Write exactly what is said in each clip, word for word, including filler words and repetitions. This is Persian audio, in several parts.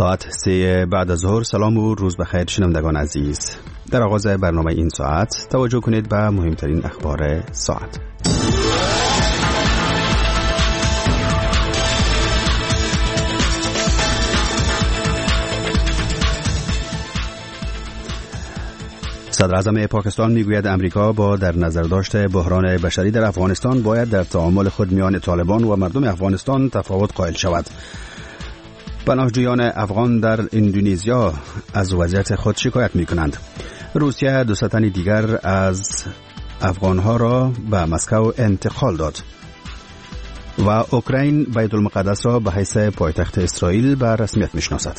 ساعت سه بعد از ظهر. سلام و روز بخیر شنوندگان عزیز. در آغاز برنامه این ساعت توجه کنید به مهمترین اخبار ساعت. صدر اعظم پاکستان میگوید امریکا با در نظر داشت بحران بشری در افغانستان باید در تعامل خود میان طالبان و مردم افغانستان تفاوت قائل شود. پناهجویان افغان در اندونزیا از وضعیت خود شکایت می کنند. روسیه دو تن دیگر از افغانها را به مسکو انتقال داد و اوکراین بیت المقدس را به حیث پایتخت اسرائیل به رسمیت می شناسد.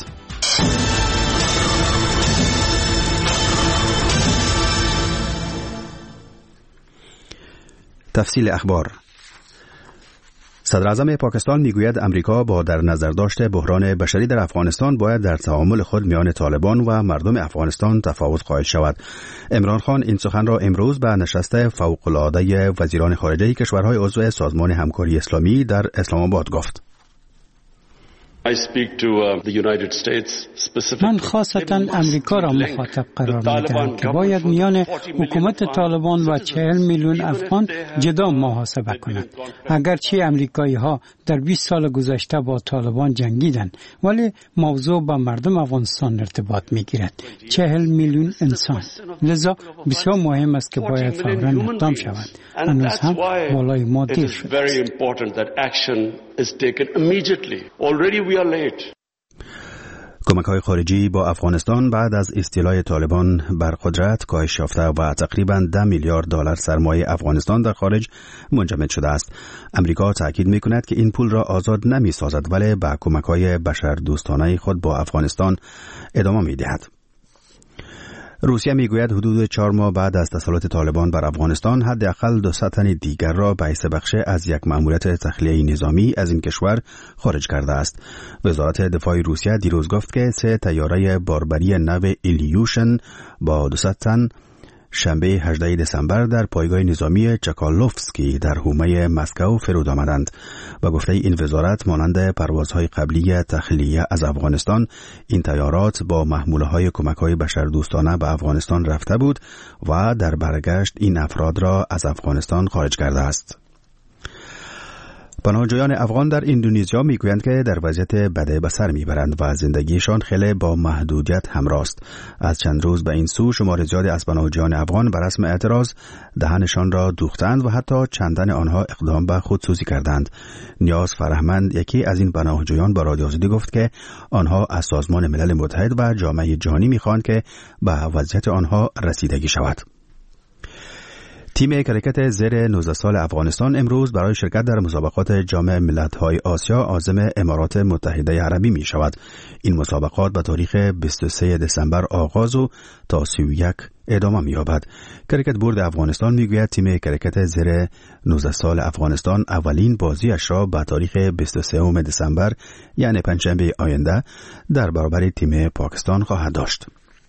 تفصیل اخبار. صدر اعظم پاکستان میگوید امریکا با در نظر داشت بحران بشری در افغانستان باید در تعامل خود میان طالبان و مردم افغانستان تفاوت قائل شود. عمران خان این سخن را امروز به نشست فوق‌العاده وزیران خارجه کشورهای عضو سازمان همکاری اسلامی در اسلام آباد گفت. من خاصتا امریکا را مخاطب قرار میدهم که باید میان حکومت طالبان و چهل میلیون افغان جدا محاسبه کند. اگرچه امریکایی ها در بیست سال گذشته با طالبان جنگیدند، ولی موضوع با مردم افغانستان ارتباط میگیرد. چهل میلیون انسان. لذا بسیار مهم است که باید فوراً اقدام شود. هنوز هم بالای ما دیر شده است. کمک‌های خارجی با افغانستان بعد از استیلای طالبان بر قدرت کاهش یافته و تقریباً ده میلیارد دلار سرمایه افغانستان در خارج منجمد شده است. امریکا تاکید می‌کند که این پول را آزاد نمی‌سازد ولی به کمک‌های بشردوستانه خود با افغانستان ادامه می‌دهد. روسیه میگوید حدود چهار ماه بعد از تسلط طالبان بر افغانستان حداقل دو صد تن دیگر را به حیث بخش از یک مأموریت تخلیه نظامی از این کشور خارج کرده است. وزارت دفاع روسیه دیروز گفت که سه طیاره باربری نو ایلیوشن با دو صد تن شنبه هجدهم دسامبر در پایگاه نظامی چکالوفسکی در حومه مسکو فرود آمدند. با گفته این وزارت مانند پروازهای قبلی تخلیه از افغانستان، این طیارات با محموله‌های کمک‌های بشردوستانه به افغانستان رفته بود و در برگشت این افراد را از افغانستان خارج کرده است. پناهجویان افغان در اندونزیا میگویند که در وضعیت بده به سر میبرند و زندگیشان خیلی با محدودیت همراه است. از چند روز به این سو شمار زیادی از پناهجویان افغان به رسم اعتراض دهنشان را دوختند و حتی چندن آنها اقدام به خودسوزی کردند. نیاز فرهمند یکی از این پناهجویان با رادیو آزادی گفت که آنها از سازمان ملل متحد و جامعه جهانی میخواهند که به وضعیت آنها رسیدگی شود. تیم کرکت زیر نوزده سال افغانستان امروز برای شرکت در مسابقات جام ملت‌های آسیا عازم امارات متحده عربی می شود. این مسابقات به تاریخ بیست و سوم دسامبر آغاز و تا سی و یک ادامه می یابد. کرکت بورد افغانستان می گوید تیم کرکت زیر نوزده سال افغانستان اولین بازیش را به تاریخ بیست و سوم دسامبر یعنی پنجشنبه آینده در برابر تیم پاکستان خواهد داشت.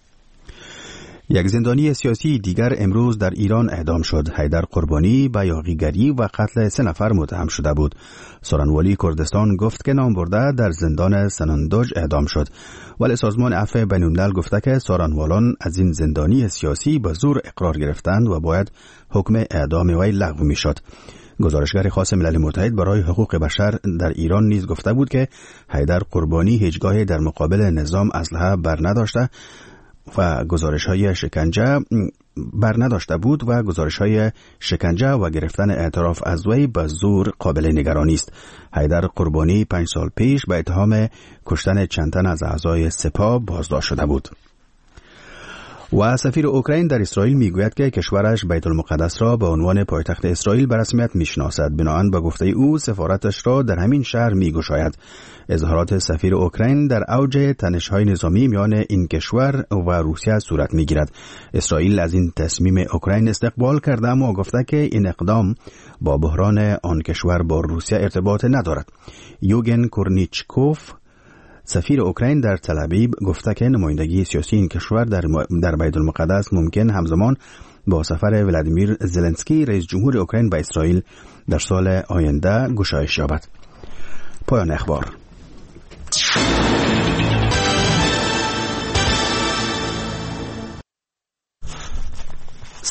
یک زندانی سیاسی دیگر امروز در ایران اعدام شد. حیدر قربانی به یاغیگری و قتل سه نفر متهم شده بود. سورانوالی کردستان گفت که نامبرده در زندان سنندج اعدام شد، ولی سازمان عفو بین‌الملل گفته که سورانوالان از این زندانی سیاسی به زور اقرار گرفتند و باید حکم اعدام وی لغو می‌شد. گزارشگر خاص ملل متحد برای حقوق بشر در ایران نیز گفته بود که حیدر قربانی هیچگاهی در مقابل نظام اسلحه بر نداشته و گزارش‌های شکنجه بر نداشته بود و گزارش‌های شکنجه و گرفتن اعتراف از وی به زور قابل نگرانی است. حیدر قربانی پنج سال پیش به اتهام کشتن چند تن از اعضای سپاه بازداشت شده بود. و سفیر اوکراین در اسرائیل میگوید که کشورش بیت المقدس را به عنوان پایتخت اسرائیل به رسمیت میشناسد. بنابراین به گفته او سفارتش را در همین شهر میگشاید. اظهارات سفیر اوکراین در اوج تنش‌های نظامی میان این کشور و روسیه صورت میگیرد. اسرائیل از این تصمیم اوکراین استقبال کرده اما گفته که این اقدام با بحران آن کشور با روسیه ارتباط ندارد. یوگن کورنیچکوف سفیر اوکراین در تل ابیب گفته که نمایندگی سیاسی این کشور در, در بیت المقدس ممکن همزمان با سفر ولادیمیر زلنسکی رئیس جمهور اوکراین به اسرائیل در سال آینده گشایش یابد. پایان اخبار.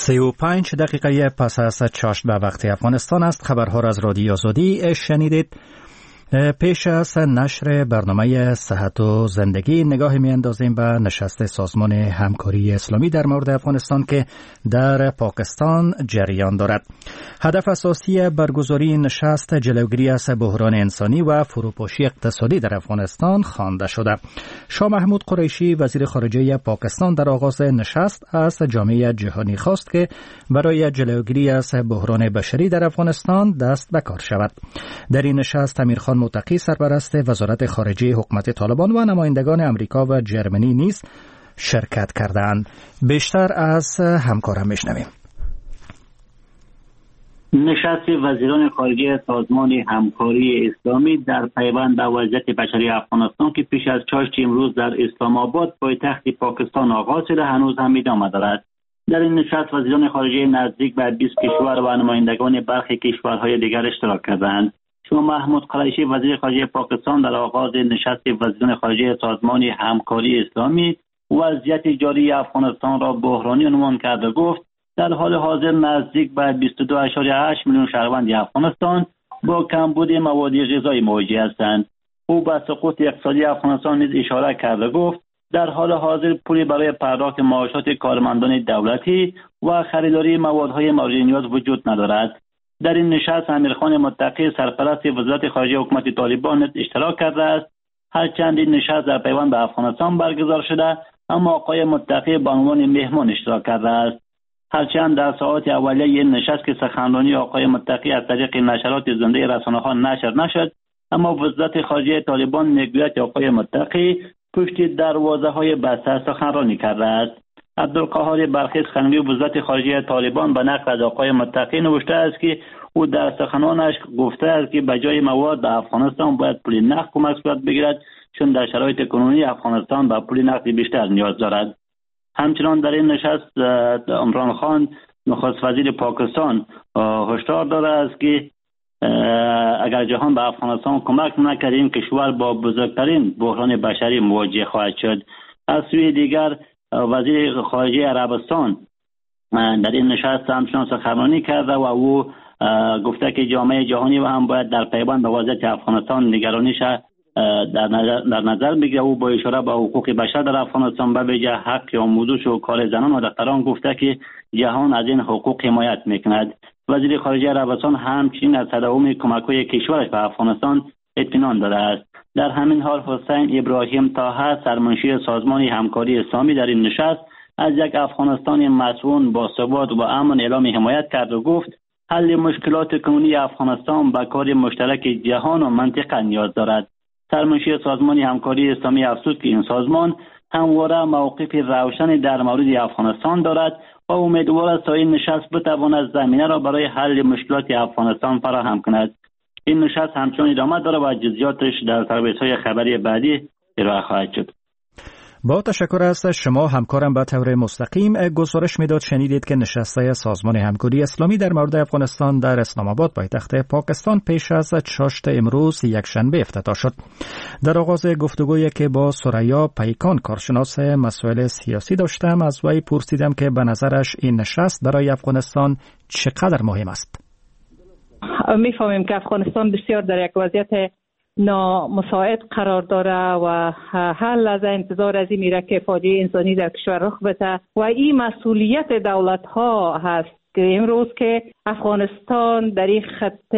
سی و پنج دقیقه پس از چاشت به وقت افغانستان است. خبرها را از رادیو آزادی شنیدید. پیش از نشر برنامه صحت و زندگی نگاه می اندازیم به نشست سازمان همکاری اسلامی در مورد افغانستان که در پاکستان جریان دارد. هدف اساسی برگزاری نشست جلوگیری از بحران انسانی و فروپاشی اقتصادی در افغانستان خوانده شده. شاه محمود قریشی وزیر خارجه پاکستان در آغاز نشست از جامعه جهانی خواست که برای جلوگیری از بحران بشری در افغانستان دست به کار شود. در این نشست امیرخان متقی سرپرست وزارت خارجه حکومت طالبان و نمایندگان امریکا و جرمنی نیز شرکت کردند. بیشتر از همکارم میشنویم. نشست وزیران خارجه سازمان همکاری اسلامی در پیوند به وضعیت بشری افغانستان که پیش از چاشت امروز در اسلام آباد پایتخت پاکستان آغاز شده هنوز هم ادامه دارد. در این نشست وزیران خارجه نزدیک به بیست کشور و نمایندگان برخی کشورهای دیگر اشتراک کردند. شاه محمود قریشی وزیر خارجه پاکستان در آغاز نشست وزیران خارجه سازمان همکاری اسلامی وضعیت جاری افغانستان را بحرانی عنوان کرد و گفت در حال حاضر نزدیک به بیست و دو ممیز هشت میلیون شهروند افغانستان با کمبود مواد غذایی مواجه هستند. او به سقوط اقتصادی افغانستان نیز اشاره کرد و گفت در حال حاضر پولی برای پرداخت معاشات کارمندان دولتی و خریداری موادهای مورد نیاز وجود ندارد. در این نشست امیرخان متقی سرپرست وزارت خارجه حکومت طالبان نیز اشتراک کرده است. هرچند این نشست در پیوند به افغانستان برگزار شده اما آقای متقی به عنوان مهمان اشتراک کرده است. هرچند در ساعات اولیه این نشست که سخنرانی آقای متقی از طریق نشرات زنده رسانه‌ها نشر نشد اما وزارت خارجه طالبان میگوید آقای متقی پشت دروازه‌های بسته سخنرانی کرده است. عبدالقهار بلخی سخنگوی وزارت خارجه طالبان به نقل از آقای متقی نوشته است که او در سخنانش گفته است که به جای مواد به افغانستان باید پول نقد کمک صورت بگیرد چون در شرایط کنونی افغانستان به پول نقدی بیشتر نیاز دارد. همچنان در این نشست عمران خان نخست وزیر پاکستان هشدار داده است که اگر جهان به افغانستان کمک نکرد این کشور با بزرگترین بحران بشری مواجه خواهد شد. از سوی دیگر وزیر خارجه عربستان در این نشست همچنان سخنرانی کرده و او گفته که جامعه جهانی و هم باید در پیوند به وضعیت افغانستان نگرانیش در نظر, در نظر بگیره. او با اشاره به حقوق بشر در افغانستان به ویژه حق آموزش و کار زنان و دختران گفته که جهان از این حقوق حمایت میکند. وزیر خارجه عربستان همچنین از تداوم کمک‌های کشورش به افغانستان اطمینان داده است. در همین حال حسین ابراهیم طاهر سرمنشی سازمان همکاری اسلامی در این نشست از یک افغانستان مسئول با ثبات و امن اعلام حمایت کرد و گفت حل مشکلات کنونی افغانستان به کار مشترک جهان و منطقه نیاز دارد. سرمنشی سازمان همکاری اسلامی افزود که این سازمان همواره موقف روشن در مورد افغانستان دارد و امیدوار است تا این نشست بتواند زمینه را برای حل مشکلات افغانستان فراهم کند. این نشست همچنان ادامه دارد و جزئیاتش در سرویس‌های خبری بعدی ارائه خواهد شد. با تشکر از شما همکارم به طور مستقیم گزارش میداد. شنیدید که نشست سازمان همکاری اسلامی در مورد افغانستان در اسلام آباد پایتخت پاکستان پیش از چاشت امروز یکشنبه افتتاح شد. در آغاز گفتگویی که با سریا پیکان کارشناس مسائل سیاسی داشتم از وی پرسیدم که به نظرش این نشست برای افغانستان چقدر مهم است. میفهمیم که افغانستان بسیار در یک وضعیت نامساعد قرار داره و هر لحظه انتظار از این میره که فاجعه انسانی در کشور رخ بده و این مسئولیت دولت ها هست که امروز که افغانستان در این خط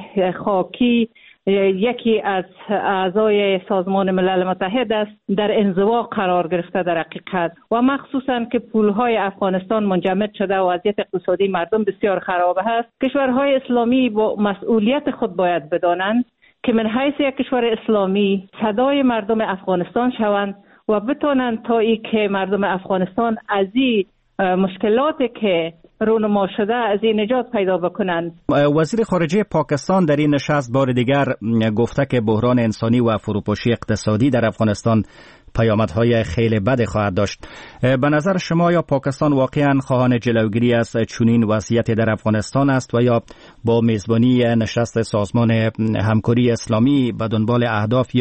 خاکی یکی از اعضای سازمان ملل متحد است در انزوا قرار گرفته در حقیقت و مخصوصا که پولهای افغانستان منجمد شده و وضعیت اقتصادی مردم بسیار خراب است. کشورهای اسلامی با مسئولیت خود باید بدانند که من حیث یک کشور اسلامی صدای مردم افغانستان شوند و بتونند تا ای که مردم افغانستان از این مشکلاتی که رونما شده از این نجات پیدا بکنند. وزیر خارجه پاکستان در این نشست بار دیگر گفته که بحران انسانی و فروپاشی اقتصادی در افغانستان پیامدهای خیلی بد خواهد داشت. به نظر شما یا پاکستان واقعا خواهان جلوگیری از چنین وضعیتی در افغانستان است و یا با میزبانی نشست سازمان همکاری اسلامی به دنبال اهداف یا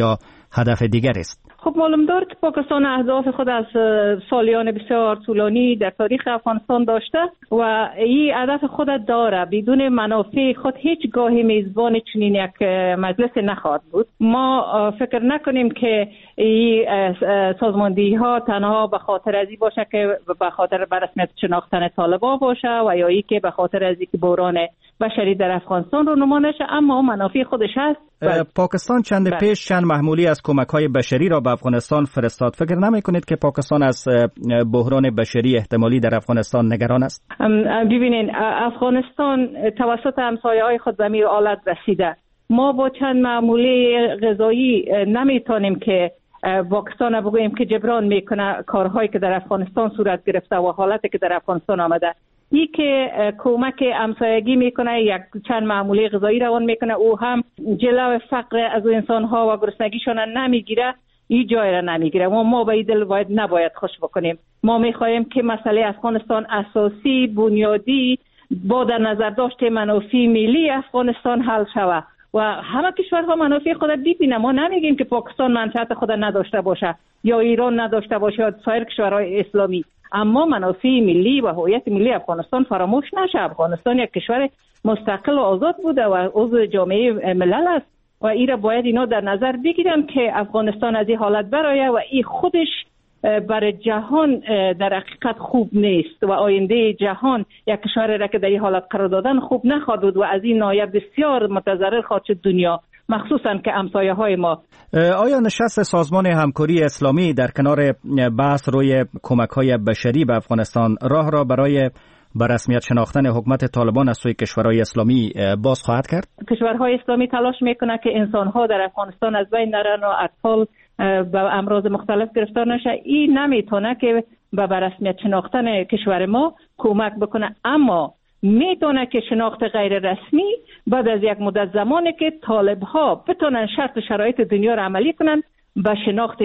هدف دیگری است. خب معلوم دار که پاکستان اهداف خود از سالیان بسیار طولانی در تاریخ افغانستان داشته و این هدف خود داره. بدون منافع خود هیچ گاهی میزبان چنین یک مجلس نخواهد بود. ما فکر نکنیم که این سازماندهی ها تنها به خاطر از این باشه که به خاطر برسمیت شناختن طالبان باشه و یا ای که به خاطر از این که بحران بشری در افغانستان رو نمانش، اما منافع خودش هست. پاکستان چند بله. پیش چند محمولی از کمک‌های بشری را به افغانستان فرستاد. فکر نمی‌کنید که پاکستان از بحران بشری احتمالی در افغانستان نگران است؟ ببینید افغانستان توسط همسایه‌های خود به این حالت رسیده. ما با چند محموله غذایی نمیتونیم که پاکستان بگوییم که جبران میکنه کارهایی که در افغانستان صورت گرفته و حالتی که در افغانستان آمده. ای که کمک همسایگی میکنه، یک چند معموله غذایی روان میکنه، او هم جلو فقر از انسان ها و گرسنگیشان نمیگیره، این جای را نمیگیره. ما ما به دل باید نباید خوش بکنیم. ما میخواهیم که مسئله افغانستان اساسی بنیادی با در نظر داشته منافع ملی افغانستان حل شود و همه کشورها منافع خود ببینه. ما نمیگیم که پاکستان منفعت خود نداشته باشه یا ایران نداشته باشه یا سایر کشورهای اسلامی، اما منافع ملی و هویت ملی افغانستان فراموش نشه. افغانستان یک کشور مستقل و آزاد بوده و عضو جامعه ملل است و این را باید اینا در نظر بگیرن که افغانستان از این حالت برآید و این خودش برای جهان در حقیقت خوب نیست و آینده جهان یک کشور را که در این حالت قرار دادن خوب نخواهد بود و از این ناحیه بسیار متضرر خواهد شد دنیا، مخصوصا که همسایه های ما. آیا نشست سازمان همکاری اسلامی در کنار بحث روی کمک های بشری به افغانستان راه را برای به رسمیت شناختن حکومت طالبان از سوی کشورهای اسلامی باز خواهد کرد؟ کشورهای اسلامی تلاش میکنه که انسانها در افغانستان از بین نرن و اطفال به امراض مختلف گرفتار نشه. این نمیتونه که به رسمیت شناختن کشور ما کمک بکنه، اما میتونه که شناخت غیر رسمی بعد از یک مدت زمانی که طالب ها بتونن شرط شرایط دنیا را عملی کنن به شناخت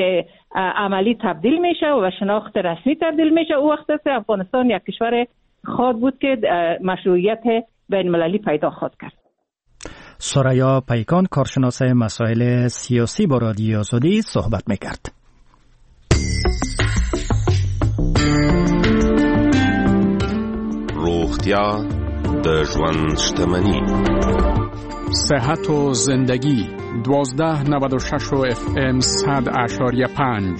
عملی تبدیل میشه و به شناخت رسمی تبدیل میشه. او وقت است افغانستان یک کشور خواهد بود که مشروعیت بین المللی پیدا خواهد کرد. سریا پیکان کارشناس مسائل سیاسی با رادیو آزادی صحبت میکرد. روغتیا د ژوند شتمني، صحت و زندگی دوازده نود و شش و اف ام صد اشاریه پنج.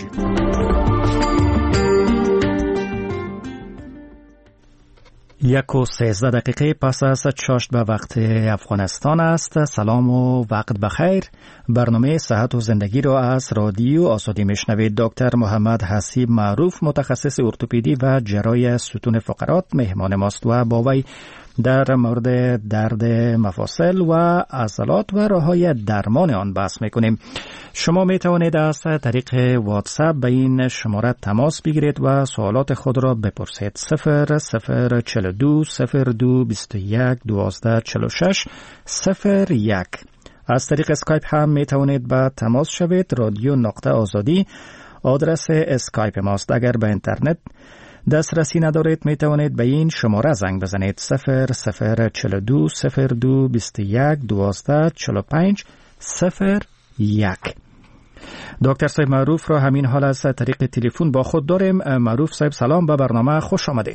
یک و سیزده دقیقه پس از چاشت به وقت افغانستان است. سلام و وقت بخیر. برنامه صحت و زندگی را از رادیو آزادی میشنوید. دکتر محمد حسیب معروف متخصص ارتوپدی و جراح ستون فقرات مهمان ماست و با وی در مورد درد مفاصل و عضلات و راه‌های درمان آن بحث میکنیم. شما می توانید از طریق واتساپ به این شماره تماس بگیرید و سوالات خود را بپرسید. صفر صفر چهل و دو صفر دو بیست و یک دوازده چهل و شش صفر یک. از طریق اسکایپ هم می توانید به تماس شوید. رادیو نقطه آزادی آدرس اسکایپ ماست. اگر به اینترنت دسترسی ندارید می توانید به این شماره زنگ بزنید. صفر صفر چهل و دو صفر دو بیست و یک دوازده چهل و پنج صفر یک. دکتر صاحب معروف را همین حال از طریق تلفن با خود داریم. معروف صاحب سلام، به برنامه خوش آمدید.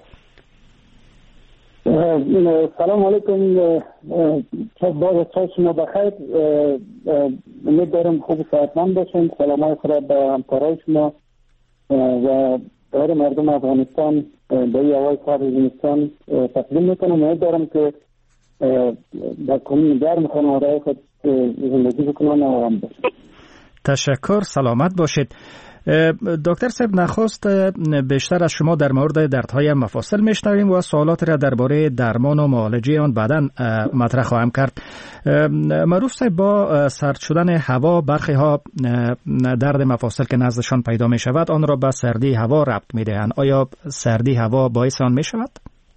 سلام علیکم. باز از شما بخیر. امید دارم خوب صحتمند باشین. سلامای خود به همکارای شما و برای مردم افغانستان به این هوای سرد زمستان تقدیم میکنم. امید دارم که در کنون گرم خانواده خود زندگی بکنن و آرام باشن. تشکر، سلامت باشید. دکتر صاحب نخست بیشتر از شما در مورد دردهای مفاصل میشنویم و سوالات را درباره درمان و معالجه آن بعداً مطرح خواهم کرد. معروف صاحب، با سرد شدن هوا برخی ها درد مفاصل که نزدشان پیدا می شود آن را به سردی هوا ربط می دهند. آیا سردی هوا باعث آن می شود؟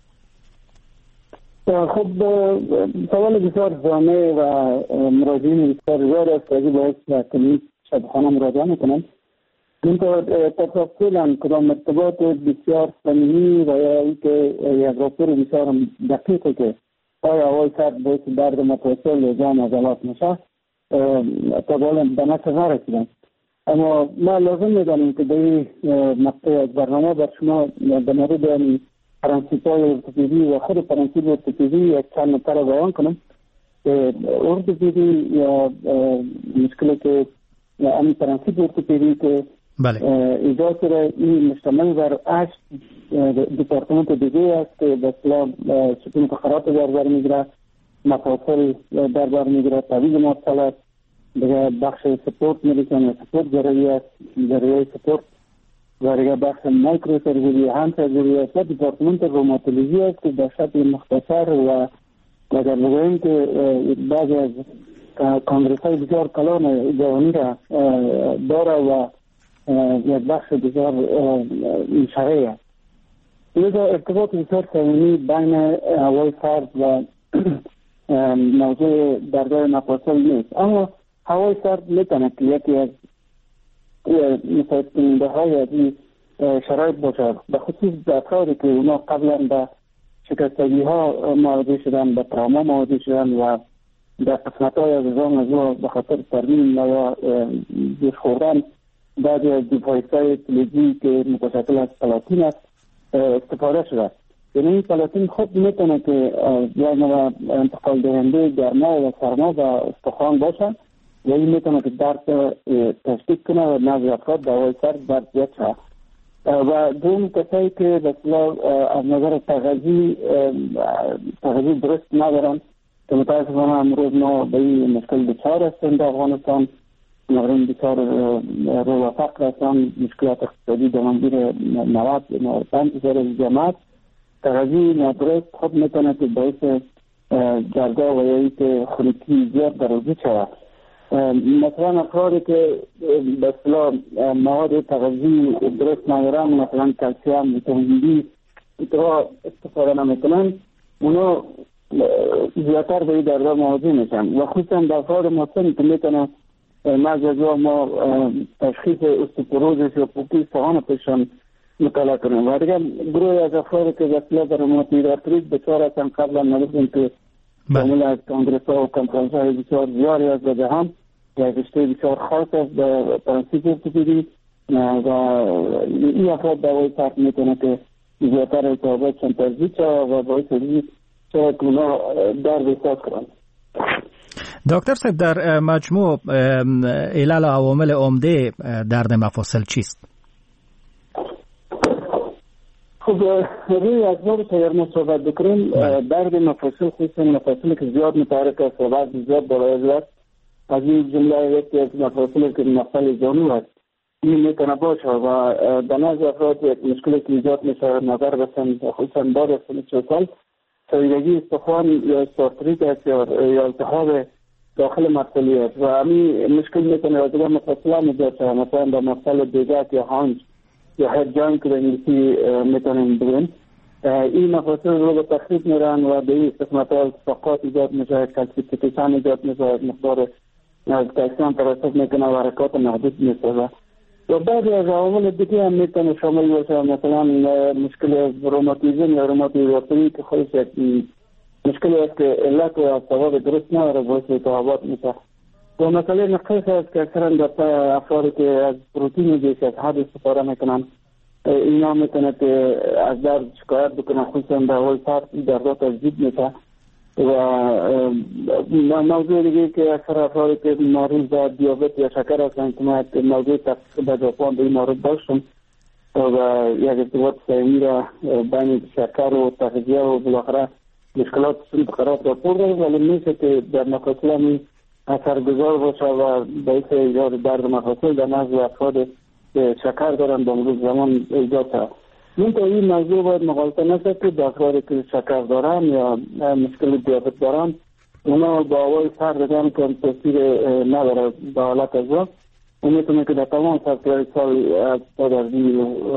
خب سوال بسیار جامع و مراجعین بسیار زیاد است که باعث کلینیک شبخانه مراجعه میکنند. اینطور تفصیلا کدام ارتباط بسیار صمیمی و یا اینکه یک راپور بسیار دقیقه که آیا هوای سرد باعث درد مفاصل یا جان عضلات میشه تا بالا به نظر نرسیدن. اما ما لازم میدانیم که در این مقطع از برنامه بر شما در مورد این پرنسیپ‌های ارتوپدی و خود پرنسیپ ارتوپدی یک چند نکته بیان کنم. ارتوپدی یا مشکلی که این پرنسیپ ارتوپدی که ایجاد شده این مشتمل بر هشت دپارتمنت دیگه است که به اصطلاح ستون فقرات در بر میگیره، مفاصل در بر میگیره، طبیب مفصل دیگه بخش سپورت میدیسن، سپورت ضروری است، ضروری سپورت و دیگه بخش مایکرو سرجری، هم سرجری است و دپارتمنت روماتولوژی است که به شکل مختصر و اگر بگوییم که بعضی از کانگرس های بسیار کلان جوانی را داره و یک بخش بسیار شرعی است. لذا ارتباط بسیار صمیمی بین هوای سرد و موضوع دردهای مفاصل نیست، اما هوای سرد میتونه که یکی از مساعد کننده های از این شرایط باشد، به خصوص به افرادی که اونا قبلا به شکستگی ها مواجه شدن، به تراما مواجه شدن و در قسمت های از عظام از به خاطر ترمیم یا جوش خوردن بعضی از دیوایس های فلزی که متشکل از پلاتین است استفاده شده. یعنی این پلاتین خود میتونه که یک نوع انتقال دهنده گرما و سرما و استخوان باشن و این میتونه که درد تشدید کنه و نزد افراد دوای سرد درد زیاد شد. و دوم کسایی که بسیار از نظر تغذی تغذی درست ندارن که متاسفانه امروز ما به این مشکل دچار هستیم در افغانستان، مردم بسیار رو و فقر هستن، مشکلات اقتصادی در منظور نود نود و پنج درصد جماعت تغذی نادرست خود میتونه که باعث جرگا و یا که خونکی زیاد در وجود شود. مثلا افرادی که به اصطلاح مواد تغذی درست ندارن، مثلا کلسیم، ویتامین دی اینها استفاده نمیکنن، اونا زیادتر به این دردها مواجه میشن و خصوصا در افراد مسن که میتونه بعضی از ما تشخیص استوپوروزیس یا پوکی استخوان پیشان مطالعه کنیم و دیگر گروه از افرادی که به اصطلاح در روماتوید آرتریت بسیار هستن قبلا ندیدیم که شامل از کانگرس ها و کنفرانس های بسیار زیادی است و هم یک رشته بسیار خاص است به پرنسیپ ارتوپدی و این افراد دوای سرد میتونه که زیادتر التهاباتشان تزدید شود و باعث این شاید که اونا درد احساس کنند. دکتر صاحب در مجموع علل و عوامل عمده درد مفاصل چیست؟ خب روی اسباب اگر ما صحبت بکنیم درد مفاصل خصوصا مفاصلی که زیاد متحرک است و بعض زیاد بالایز است، از این جمله یکی از مفاصلی که مفصل جانو است این میتونه باشه و در نزد افراد یک مشکلی که ایجاد میشه نظر بسن خصوصا بعد از چهل سال سویدگی استخوان یا استارتریت است یا التهاب داخل مفصلی است و همین مشکل میتونه از دیگر مفصل هم ایجاد شود، مثلا در مفصل دیگت یا هانج یا هد جاینت که به انگلیسی میتونیم بگوییم. این مفاصل رو به تخریب میرن و به این قسمت ها التفاقات ایجاد میشه، کلسیفیکیشن ایجاد میشه، مقدار از کلسیم ترسب میکنه و حرکات محدود میسازه و بعضی از عوامل دیگه هم میتونه شامل باشه، مثلا مشکل از روماتیزم یا روماتوید آرتریت که خودش یک مشکلی است که علت و اسباب درست نداره باعث التهابات میشه و مسئله نقص است که اکثرا در افرادی که از پروتئین بیش از حد استفاده میکنن اینا میتونه که از درد شکایت بکنن، خصوصا در حال سرد دردها تزدید میشه و موضوع دیگه که اکثر افرادی که مریض با دیابت یا شکر هستن که ما موضوع تحقیق به ژاپن به این مورد داشتم و یک ارتباط صمیمی را بین شکر و تغذیه و بالاخره مشکلات فقرات را پر داریم، ولی میشه که در مفاصل هم اثرگذار باشه و باعث ایجاد درد مفاصل در نزد افراد که شکر دارن به مرور زمان ایجاد شود. منتها این موضوع باید مغالطه نشه که در افرادی که شکر دارن یا مشکل دیابت دارن اونا با هوای سرد دیدن که تاثیر نداره به حالت از وقت اون میتونه که در تمام سرطان سال از پادرزی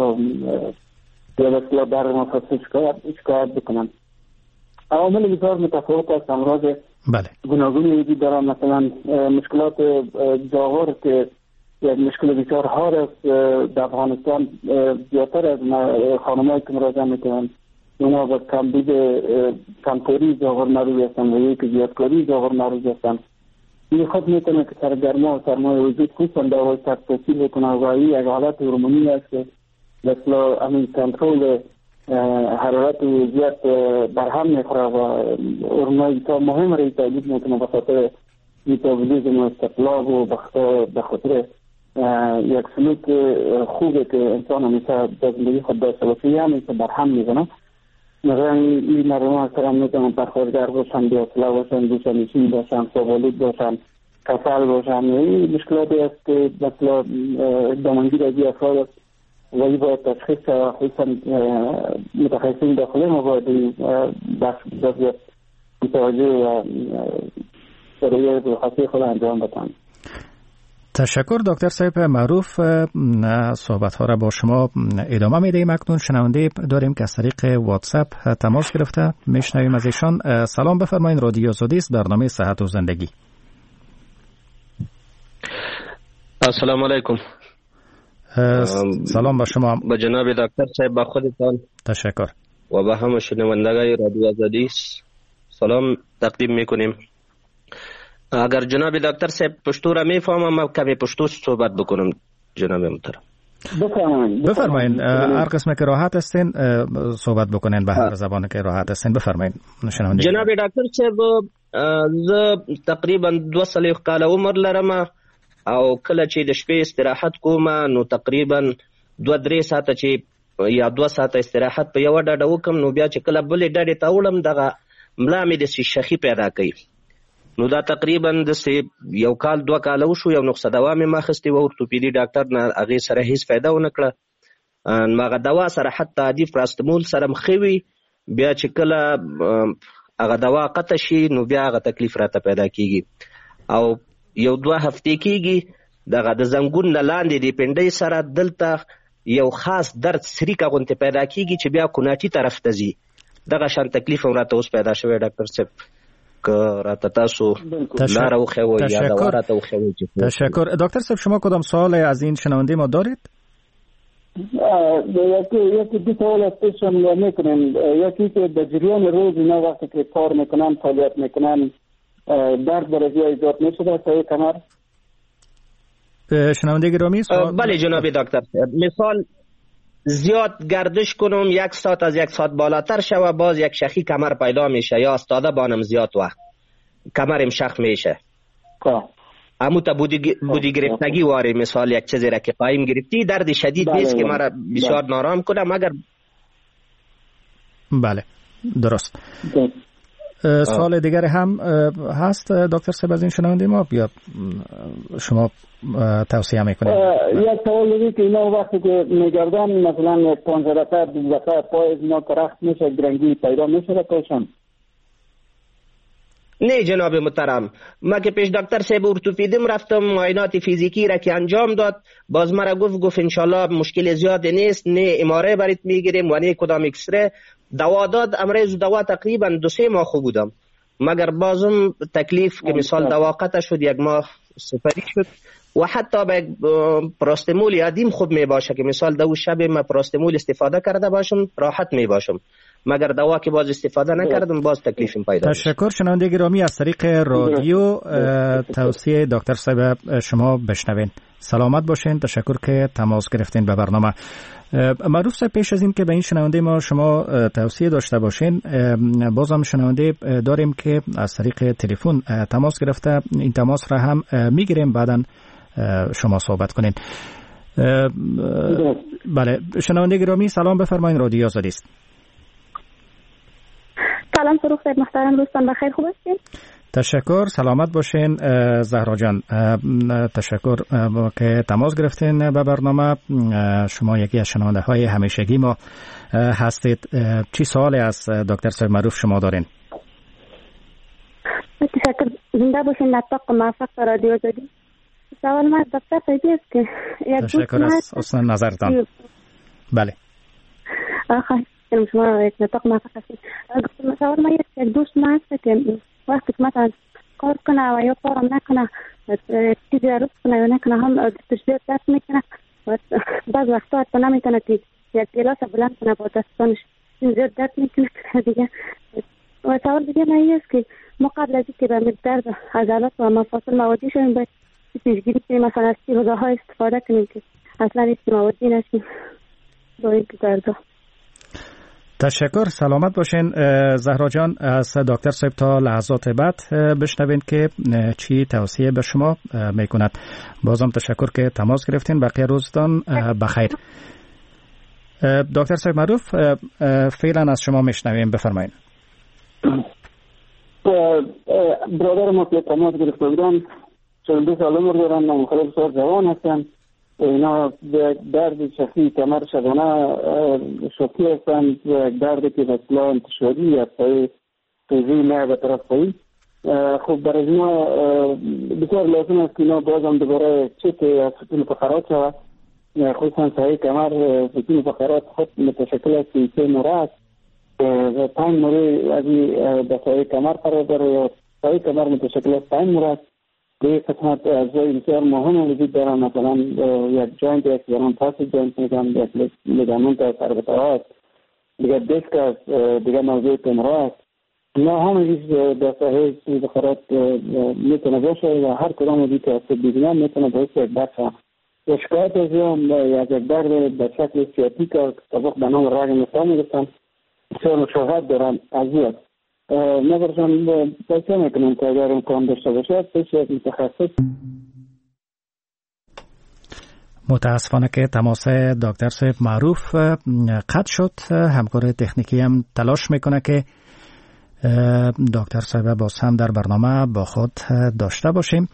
دیابت یا درد مفاصل شکایت بکنن. عوامل بسیار متفاوت است، امراض گوناگونی وجود دارن، مثلا مشکلات جاغور که یک مشکل بسیار هار است در افغانستان، زیادتر از خانمایی که مراجعه میکنن اونا با کمبود کمکاری جاغور معروض هستن و یکی زیادکاری جاغور معروض هستن این خود میتونه که سرگرما و سرمایه وجود خصوصا در تفصیل کنه و این یک حالت هورمونی است که مثلا همین کنترل حرارت وضعیت برهم میخوره و هورمونای تا مهم را تولید میکنه به خاطر متابولیسم و استقلاب و به خاطر یک سلوک خوبه که انسان همیشه در زندگی خود داشته باشه یه همیشه برهم میزنه. مثلا این مردم اکثر هم میتونن برخوردار باشن، بی‌حوصله باشن، دوشنشین باشن، خواب‌آلود باشن، کسل باشن. این مشکلاتی است که مثلا اقدامگیر از این افراد است و این باید تشخیص خصوصا متخصصین داخلی ما باید بسیار متوجه و برای خاصی خود انجام بدن. تشکر دکتر صاحب معروف. صحبت ها را با شما ادامه میدهیم. اکنون شنونده داریم که از طریق واتساپ تماس گرفته، میشنویم از ایشان. سلام بفرمایید، رادیو آزادی است، برنامه صحت و زندگی. السلام علیکم. سلام با شما. با جناب دکتر صاحب، با خودتان تشکر و با همه شنوندگان رادیو آزادی سلام تقدیم میکنیم. اگر جناب دکتر صاحب پشتو را میفهمم، ما کمی پشتو صحبت بکنم جناب محترم. بفرمایید بفرمایید هر قسم که راحت هستین صحبت بکنین به هر زبانی که راحت هستین. بفرمایید جناب دکتر صاحب. زه تقریبا دو سال کال عمر لرم او کله چې د شپې استراحت کوم نو تقریبا دو درې ساعته چې یا دو ساعته استراحت په یو ډډه وکم نو بیا چې کله بلې ډډې ته وړم دغه ملا مې د شخي پیدا کوي. نو دا تقریبا د یو کال دوه کاله وشو. یو نسخه دوا مې ماخستې و اورتوپیدي ډاکټر نه، هغې سره هیڅ فایده ونه کړه. هغه دوا سره حتی عادي پراستمول سره م ښه وي، بیا چې کله هغه دوا قطع شي نو بیا هغه تکلیف راته پیدا کېږي. او یو دوه هفتې کېږي دغه د زنګون نه لاندې د پنډۍ سره دلته یو خاص درد سریکه غوندې پیدا کېږي چې بیا کوناټي طرف ته ځي. دغه شان تکلیف هم راته اوس پیدا شوی ډاکټر صاحب. که راته تاسو لاره وښیوئ یا دوا راته وښیوئ. تشکر. دکتر صاحب شما کدام سوال از این شنونده ما دارید؟ یکی دو سوال از پیشم میکنیم. یکی که در جریان روز اینا وقتی که کار میکنن فعالیت میکنن درد برای ایجاد میشه در کمر؟ شنونده گرامی سوال. بله جناب دکتر، مثال زیاد گردش کنم یک ساعت از یک ساعت بالاتر شوه باز یک شخی کمر پیدا میشه یا استاده بانم زیاد وقت کمرم شخ میشه. امو تا بودی, بودی گرفتگی واره، مثال یک چیزی را که قایم گرفتی درد شدید نیست که مرا بسیار نارام کنه مگر. بله درست. سوال دیگر هم هست دکتر صاحب از این شنونده ما؟ بیا شما توصیه میکنید. یک سوال دیگه که اینا وقتی که میگردن مثلا پانزده دفعه دو دفعه پای اینا کرخت میشه، گرنگی پیدا میشه را پایشان؟ نه جناب محترم، ما که پیش دکتر صاحب ارتوپیدم رفتم، معاینات فیزیکی را که انجام داد باز مرا گفت گفت انشالله مشکل زیاد نیست، نه اماره برات میگیریم و نه کدام اکسره. دوا داد، امروز دوا تقریبا دو سه ماه خوب بودم، مگر بازم تکلیف که مثال دوا قطع شد یک ماه سفری شد و حتی به پراستمول یادیم خوب می باشه که مثال دو شب ما پراستمول استفاده کرده باشم راحت می باشم، مگر دوا که باز استفاده نکردم باز تکلیفم پیدا میشه. تشکر. شنونده گرامی از طریق رادیو توصیه دکتر صاحب شما بشنوین. سلامت باشین. تشکر که تماس گرفتین به برنامه. معروف صاحب پیش از این که به این شنونده ما شما توصیه داشته باشین، بازم شنونده داریم که از طریق تلفن تماس گرفته، این تماس را هم میگیریم بعداً شما صحبت کنین. بله شنونده گرامی سلام بفرمایید، رادیو آزادی است. سلام فروخ صاحب محترم، روزتان بخیر، خوب هستین؟ تشکر. سلامت باشین زهرا جان. تشکر که تماس گرفتین به برنامه. شما یکی از شنونده های همیشگی ما هستید. چی سوالی از دکتر صاحب معروف شما دارین؟ تشکر. زنده باشین. نطاق موفق رادیو آزادی. سوال ما دکتر صاحب است که تشکر از اصلا نظرتان. بله خواهش می‌کنم شما یک نطاق موفق هستید. سوال ما یک دوست ما هست که وقتی که مثلا کار کنه و یا کارم نکنه چیزی روز کنه یا نکنه هم تشدید دست میکنه و بعض وقتا حتی نمیتونه که یک گلاس بلند کنه با دستانش زیاد درد میکنه دیگه و سوال دیگه من این است که ما قبل از اینکه به درد عضلات و مفاصل موادی شویم باید پیشگیری کنیم، مثلا از غذاها استفاده کنیم که اصلا هیچ موادی نشیم با این دردا. تشکر، سلامت باشین. زهرا جان، از دکتر صاحب تا لحظات بعد بشنوین که چی توصیه به شما میکند. بازم تشکر که تماس گرفتین. بقیه روزتان بخیر. دکتر صاحب معروف، فعلا از شما میشنویم، بفرمایید. برادر ما که تماس گرفته بودن چند دو سال عمر دارن، مخالف بسیار جوان هستن، اینا درد شخصی کمر شدانه شوکی هستند، دردی که مثلا انتشاری یا تیزی نه به طرف پایی. خب برای اینا بسیار لازم است که اینا بازم دوباره چک از ستون فقرات شود، خصوصا صحیح کمر. ستون فقرات خود متشکل از سه موره است و پنج موره از به صحیح کمر قرار داره یا صحیح کمر متشکل از پنج موره است. به قسمت اجزای بسیار مهم وجود دارن، مثلا یک جوینت یک بران پاس جوینت میگن، یک لیگامنت از سربطه است، دیگه دیسک است، دیگه موضوع تمرا است. اینا همه چیز در صحیح فقرات میتونه باشه و هر کدام دیگه که از بیدینا میتونه باشه یک بخش شکایت از یا یک درد به شکل سیاتیک که طبق به نام رگ نسا میگفتن بسیار مشاهد دارن از این. نظرشان پیسه میکنم که اگر امکان داشته باشد پیش یک متخصص. متاسفانه که تماس دکتر صاحب معروف قطع شد. همکار تکنیکی هم تلاش میکنه که دکتر صاحب باز هم در برنامه با خود داشته باشیم.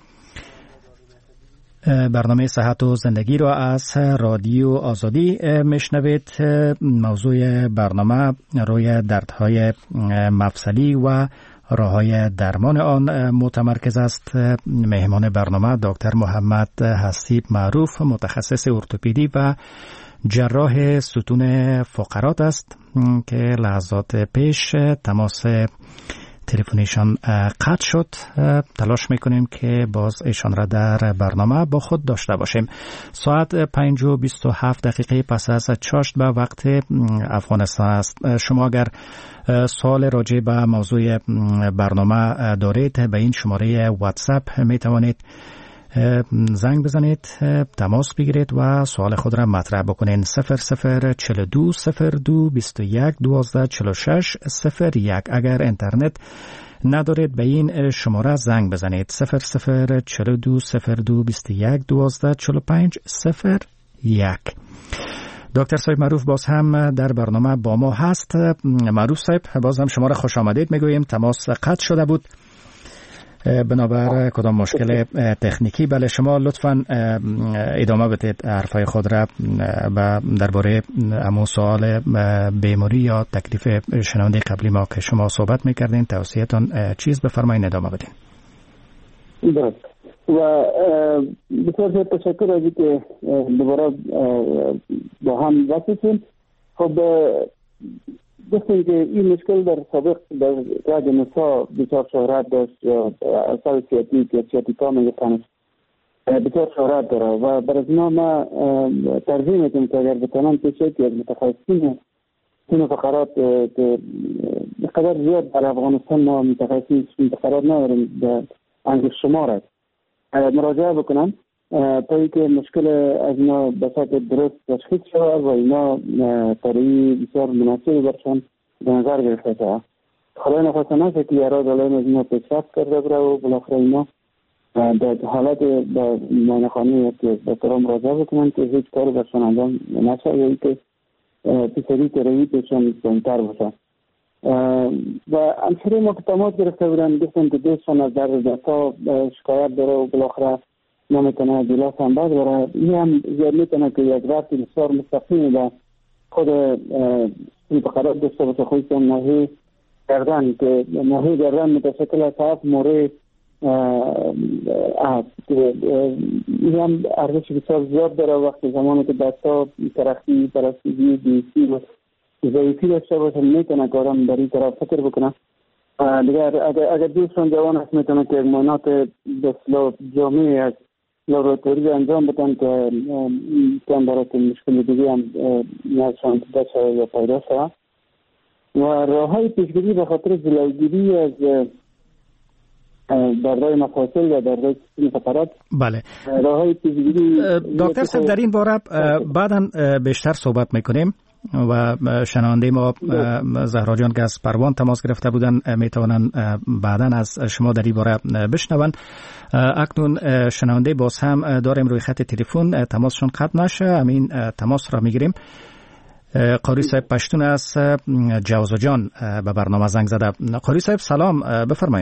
برنامه صحت و زندگی را از رادیو آزادی میشنوید. موضوع برنامه روی دردهای مفصلی و راههای درمان آن متمرکز است. مهمان برنامه دکتر محمد حسیب معروف، متخصص ارتوپدی و جراح ستون فقرات است که لحظات پیش تماس تلفنیشان قطع شد. تلاش میکنیم که باز ایشان را در برنامه با خود داشته باشیم. ساعت پنج و بیست و هفت دقیقه پس از چاشت به وقت افغانستان است. شما اگر سوال راجع به موضوع برنامه دارید به این شماره واتساپ میتوانید زنگ بزنید، تماس بگیرید و سوال خود را مطرح بکنید. صفر صفر چهل و دو صفر دو بیست و یک دوازده چهل و شش صفر یک. اگر اینترنت ندارید به این شماره زنگ بزنید صفر صفر چهل و دو صفر دو بیست و یک دوازده چهل و پنج صفر یک. دکتر صاحب معروف باز هم در برنامه با ما هست. معروف صاحب باز هم شما را خوش آمدید میگوییم. تماس قطع شده بود بنابر کدام مشکل تکنیکی. بله شما لطفاً ادامه بدید حرفای خود را درباره همون سوال بیماری یا تکلیف شنونده قبلی ما که شما صحبت میکردین. توصیه‌تان چیز بفرمایید، ادامه بدین. درست و بسیار تشکر از اینکه دوباره با هم وصل. خب گفتیم که این مشکل در سابق در رگ نسا بسیار شهرت داشت یا اثر سیاتیک یا سیاتیکا میگفتنش بسیار شهرت داره و برای اینا ما ترجیح میکنیم که اگر بتانم پیش یک متخصصین ستون فقرات که بقدر زیاد در افغانستان ما متخصصین ستون فقرات نداریم به انگشت شمار است مراجعه بکنن تا اینکه مشکل از اینا به شکل درست تشخیص شود و اینا طریقی بسیار مناسب برشان به نظر گرفته شود. خدای نخواسته نشه که یارا دلائم از اینا پیشرفت کرده بره و بالاخره اینا در حالت به معاینه‌خانه که به طور مراجعه بکنن که هیچ کاری برشان انجام نشه یا اینکه پیشری طریقی پیشان بهتر باشه. و همسری ما که تماس گرفته بودن گفتن که دوستان از درد دستا شکایت داره و بالاخره نمیتونه جلاس هم باز بره. این هم زیاد میتونه که یک رفتی بسیار مستقیم به خود فقرات داشته باشه، خصوصا ناحیه گردن که ناحیه گردن متشکل از هفت موره است که این هم ارزش بسیار زیاد داره. وقتی زمانی که دستا ترخی پرستیجی دیسی و ضعیفی داشته باشه میتونه که آدم در این طرف فکر بکنه. دیگر اگر دوستان جوان هست میتونه که معاینات بسیار جامعی از لابراتوری انجام بدن که کم برای مشکل دیگه هم نشان داشته یا پیدا شده. و راههای پیشگیری به خاطر جلوگیری از دردهای مفاصل و دردهای سیستم فقرات. بله. راههای پیشگیری. دکتر صاحب در این باره بعداً بیشتر صحبت میکنیم و شنونده ما زهرا جان که از پروان تماس گرفته بودن میتونن بعداً از شما در این باره بشنون. اکنون شنونده باز هم داریم روی خط تلفن، تماسشون قطع نشه، همین تماس را میگیریم. قاری صاحب پشتون از جوزا جان به برنامه زنگ زده. قاری صاحب سلام، بفرمایید.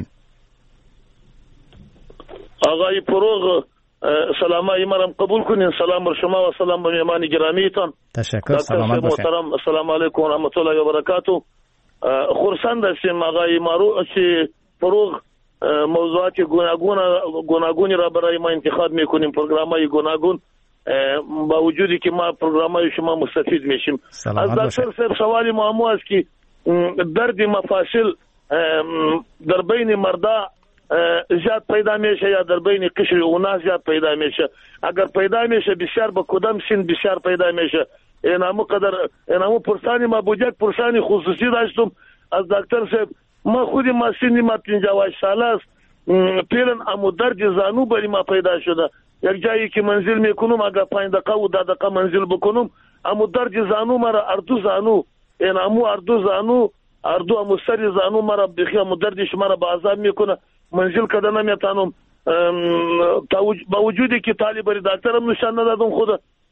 آقای فروغ سلامای مرم قبول کنین. سلام بر شما و سلام به مهمان گرامیتان. تشکر. سلامت باشید. محترم، السلام علیکم و رحمت الله و برکاته. خرسند هستیم آقای مارو که فروغ موضوعات گوناگون گوناگونی را برای ما انتخاب میکنیم، پروگرامای گوناگون، با وجودی که ما پروگرامای شما مستفید میشیم. از دکتر صاحب سوالی معمو است که درد مفاصل در بین مردا زیاد پیدا میشه یا در بین قشر اونا زیاد پیدا میشه؟ اگر پیدا میشه بسیار با کدام سن بسیار پیدا میشه؟ اینامو قدر اینامو پرسانی ما بودیک پرسانی خصوصی داشتم از دکتر صاحب. ما خودی ما سنی ما پنجاه و هشت ساله است، پیرن امو درد زانو بری ما پیدا شده. یک جایی که منزل میکنم اگر پنج دقیقه و ده دقیقه منزل بکنم امو درد زانو مرا اردو زانو اینامو اردو زانو اردو امو سری زانو مرا بخی امو دردش مرا با عذاب میکنه، منزل کده نمیتانم با وجودی که طالبری دکترم نشان ندادم خود.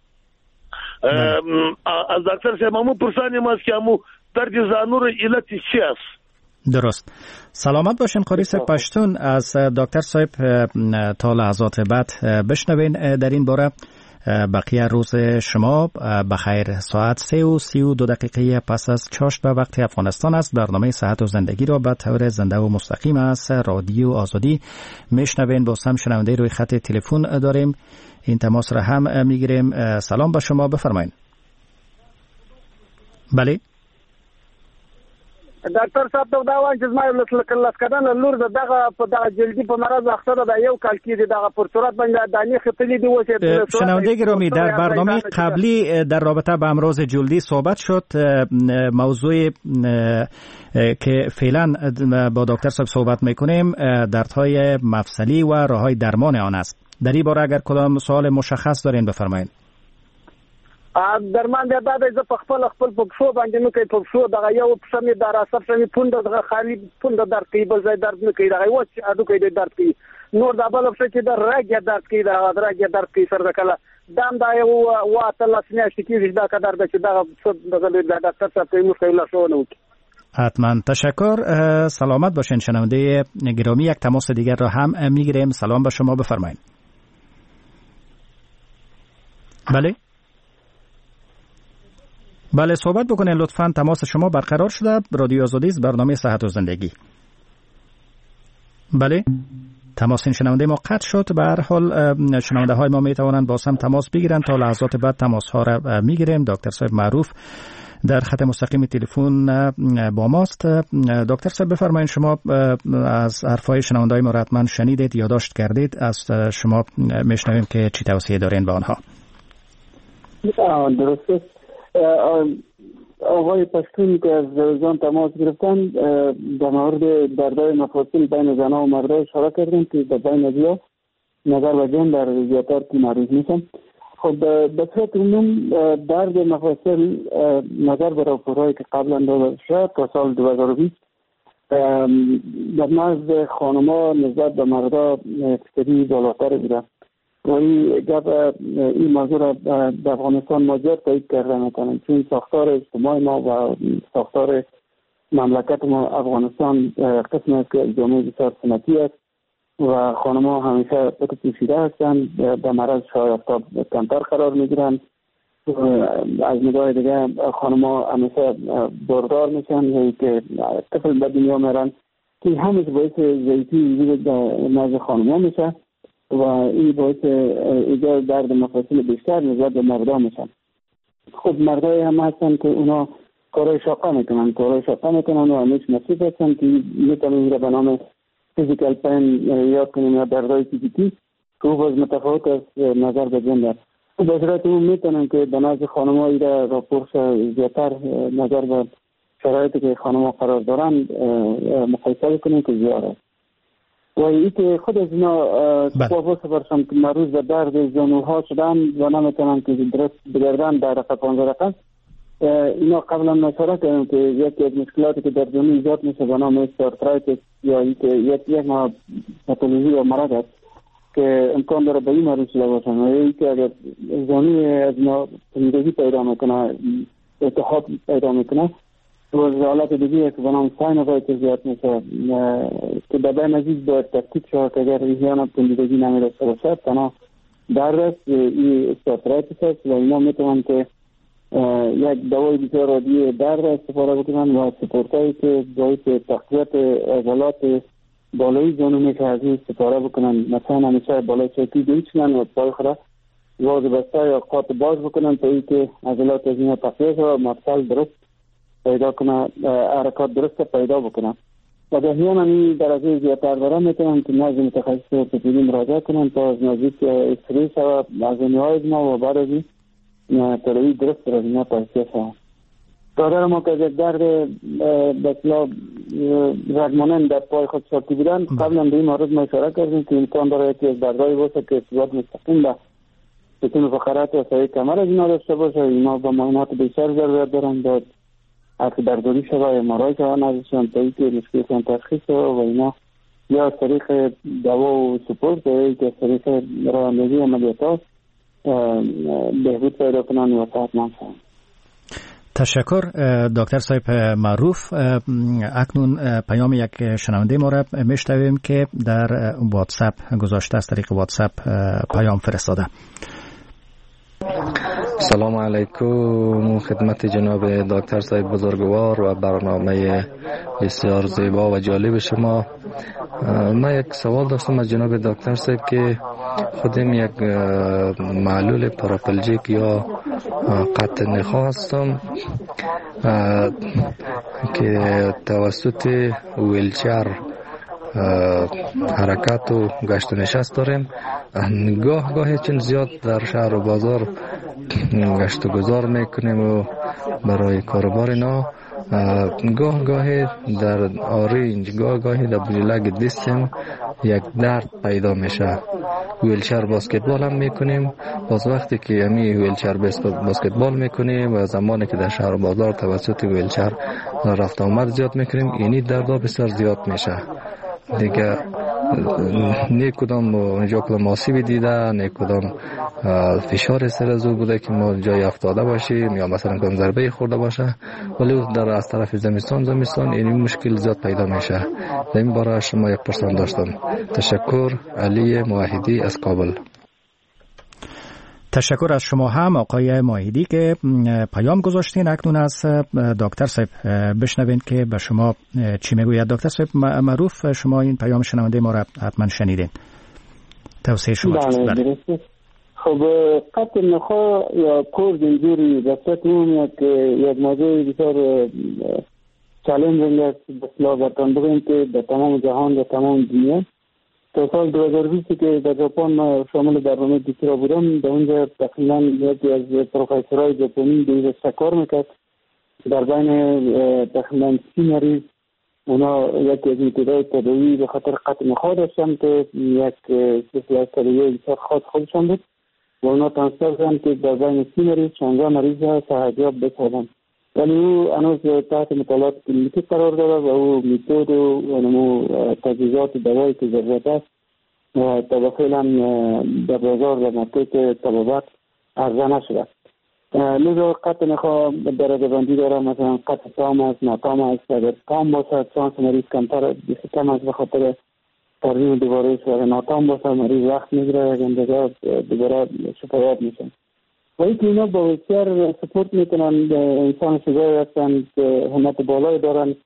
از دکتر صاحب امو پرسانی ماست که امو درد زانو را علتی چی است؟ درست. سلامت باشین قاری صاحب پشتون. از دکتر صاحب تا لحظات بعد بشنوین در این باره. بقیه روز شما بخیر. ساعت سه و سی و دو دقیقه پس از چاشت به وقت افغانستان است. برنامه صحت و زندگی را به طور زنده و مستقیم از رادیو آزادی میشنوین. با هم شنونده روی خط تلفن داریم، این تماس را هم میگیریم. سلام به شما، بفرمایید. بله ډاکټر صاحب ته دا وایم چې زما یو لس کلنه لور ده، دغه په دغه جلدي په مرض اخته ده، د یو کال کېږي، دغه پر صورت باندې دانې ختلي دي. اوس شنونده گرامی، در برنامه قبلی در رابطه با امراض جلدی صحبت شد. موضوع که فعلا با دکتر صاحب صحبت میکنیم دردهای مفصلی و راههای درمان آن است. در این باره اگر کدام سوال مشخص دارین بفرمایید. درمان دی دا د په خپل خپل پښو باندې نو کوي، پښو دغه یو پښه می دار اثر شوی پوند دغه خالی پوند درد کوي، بل ځای درد نه کوي، دغه وڅ اډو کوي درد کوي، نور د بل څه چې د راګي درد کوي، دغه راګي درد کوي سر کله دام دا یو واته لاس نه شي کیږي دا قدر د چې دغه دغه د ډاکټر صاحب کوي مخ له شو نو. حتما تشکر. سلامت باشین شنونده گرامی. یک تماس دیگر را هم میگیریم. سلام به شما، بفرمایید. بله بله صحبت بکنین لطفاً. تماس شما برقرار شده. رادیو آزادی است، برنامه صحت و زندگی. بله تماس این شنونده ما قطع شد. به هر حال شنونده های ما می توانند باز هم تماس بگیرند. تا لحظات بعد تماس ها را میگیریم. دکتر صاحب معروف در خط مستقیم تلفن با ماست. دکتر صاحب بفرمایید، شما از حرفای شنونده های ما حتما شنیدید، یادداشت کردید. از شما میشنویم که چی توصیه دارین به آنها. درسته. آقای پشتون که از جوزان تماس گرفتن در مورد دردهای مفاصل بین زنها و مردها اشاره کردن که در بین ازیا نظر و جان در زیادتر که معروض میشن. خب به صورت عموم درد مفاصل نظر به راپورهایی که قبلا داده شد تا سال دو هزار و بیست در نزد خانم‌ها نسبت به مردها فکری بالاتر بوده. و این گپ این موضوع را در افغانستان ما زیاد تایید کرده میکنم، چون ساختار اجتماعی ما و ساختار مملکت ما افغانستان قسم است که جامعه بسیار سنتی است و خانم‌ها همیشه پت پوشیده هستند، در معرض شعار آفتاب کمتر قرار میگیرند. از نگاه دیگه خانم‌ها همیشه باردار میشن یا که طفل به دنیا میرن که همش باعث ضعیفی وجود نزد خانم‌ها میشه و این باعث ایجاد درد مفاصل بیشتر نسبت به مردا میشن. خب مردای هم هستن که اونا کارهای شاقه میکنن کارهای شاقه میکنن و همیش نصیب هستن که میتونن را به نام فیزیکال پین یاد کنیم یا دردهای فیزیکی که او باز متفاوت از نظر به جندر. به صورت اون میتونن که به نزد خانم‌ها را راپورش زیادتر نظر به شرایطی که خانم‌ها قرار دارند مقایسه کنیم که زیاد است. و ای که خود از اینا تفاوت برشم که مروز به درد زانوها شدن و نمیتونن که درست بگردن در رقم پانزده رقم. اینا قبلا مشوره کردم که یکی از مشکلاتی که در زانو ایجاد میشه به نام استارترایتیس یا ای که یک یک نوع پاتولوژی یا مرض است که امکان داره به این مریض شده باشن و ای که اگر زانوی از اینا پریدگی پیدا میکنه، اتحاد پیدا میکنه و حالت دیگه که به نام ساینووایتیس زیاد میشه که به بین عزیز باید تفکیک شود که اگر ایزیان پریدگی نمیداشته باشه تنها درد است این استارترایتیس است و اینا میتونن که یک دوای بسیار عادی درد استفاده بکنن و سپورتایی که باید تقویت عضلات بالایی زانو میشه از این استفاده بکنن. مثلا همیشه بالای چوکی بیچنن و پای خود واز بسته یا قاط باز بکنن تا ای که عضلات از این تقویت و مفصل درست پیدا کنن، حرکات درست پیدا بکنن. و به هیان همی درجه زیادتر دارن میتونن که نزد متخصص ارتوپدی مراجعه کنن تا از نزدیک اکسری شود از زانوهای ما و بعد از این تلوی درست را زمینه پرسیه شود. دادر ما که یک درد بسیار زدمانند در پای خود شاکی بودن قبلا به این مورد ما اشاره کردیم که امکان داره یکی از دردهایی باشه که ارتباط مستقیم به ستون فقرات و سایه کمر از اینا داشته باشه. اینا با معاینات بیشتر ضرورت دارن باید حتی دردوری شده ام‌آرآی شود نزدشان تا اینکه مشکلشان تشخیص شود و اینا یا از طریق دوا و سپورت یا که از طریق رانندگی عملیات بهبود پیدا کنن و صحتمند شوند. تشکر دکتر صاحب معروف. اکنون پیام یک شنونده ما را میشنویم که در واتساپ گذاشته، از طریق واتساپ پیام فرستاده. سلام علیکم، خدمت جناب دکتر صاحب بزرگوار و برنامه بسیار زیبا و جالب شما. من یک سوال داشتم از جناب دکتر صاحب که خودم یک معلول پاراپلژیک یا قطع نخا هستم که توسط ویلچر حرکت و گشت و نشست داریم. گاه گاهی چون زیاد در شهر و بازار گشت و گذار میکنیم و برای کاروبار اینا گاه گاهی در آرنج گاه گاهی در بلیلگ دستم یک درد پیدا میشه. ویلچر باسکتبال هم میکنیم، باز وقتی که یمی ویلچر باسکتبال میکنیم و زمانی که در شهر و بازار توسط ویلچر رفت آمد زیاد میکنیم اینی دردا بسیار زیاد میشه دیگه. نه کدام اونجا کدام آسیبی دیده، نه کدام فشار سر از او بوده که ما جای افتاده باشیم یا مثلا کدام ضربه خورده باشه، ولی در از طرف زمستان زمستان این مشکل زیاد پیدا میشه. در این باره شما یک پرسان داشتم. تشکر. علی موحدی از کابل. تشکر از شما هم آقای موحدی که پیام گذاشتین. اکنون از دکتر صاحب بشنوین که به شما چی میگوید. دکتر صاحب معروف، شما این پیام شنونده ما را حتما شنیدین. توصیه شما چیست؟ بله. خب قطع نخا یا کورد اینجوری بسیط نمیاد که یک موضوع بسیار چالنجینگ است. بسیار برتان بگویم که در تمام جهان و تمام دنیا تا سال دو هزار و بیست که در ژاپن شامل برنامه دکترا بودم، در اونجا تقریبا یکی از پروفسورهای ژاپنی دیگه کار میکرد در بین تقریبا سی مریض اونا یکی از میتودهای تداوی به خاطر قطع نخا داشتن که یک سلسله از تداوی بسیار خاص خودشان بود و اونا تانسته بودن که در بین سی مریض شانزده مریض صحتیاب بسازن، ولی او هنوز تحت مطالعات کلینیکی قرار داره و او میتود و نمو تجهیزات دوایی که ضرورت است تا به فعلا در بازار و مارکت طبابت عرضه نشده. لذا قطع نخا درجه بندی داره، مثلا قطع تام است، ناتام است. اگر تام باشد شانس مریض کمتر کم است به خاطر ترمیم دوباره و ناتام باشد مریض وقت میگیره، اگر اندازه دوباره شفایاب میشن. و اینکه اینا با ویلچر سپورت میکنن، انسان شجاعی هستن که همت بالای دارن،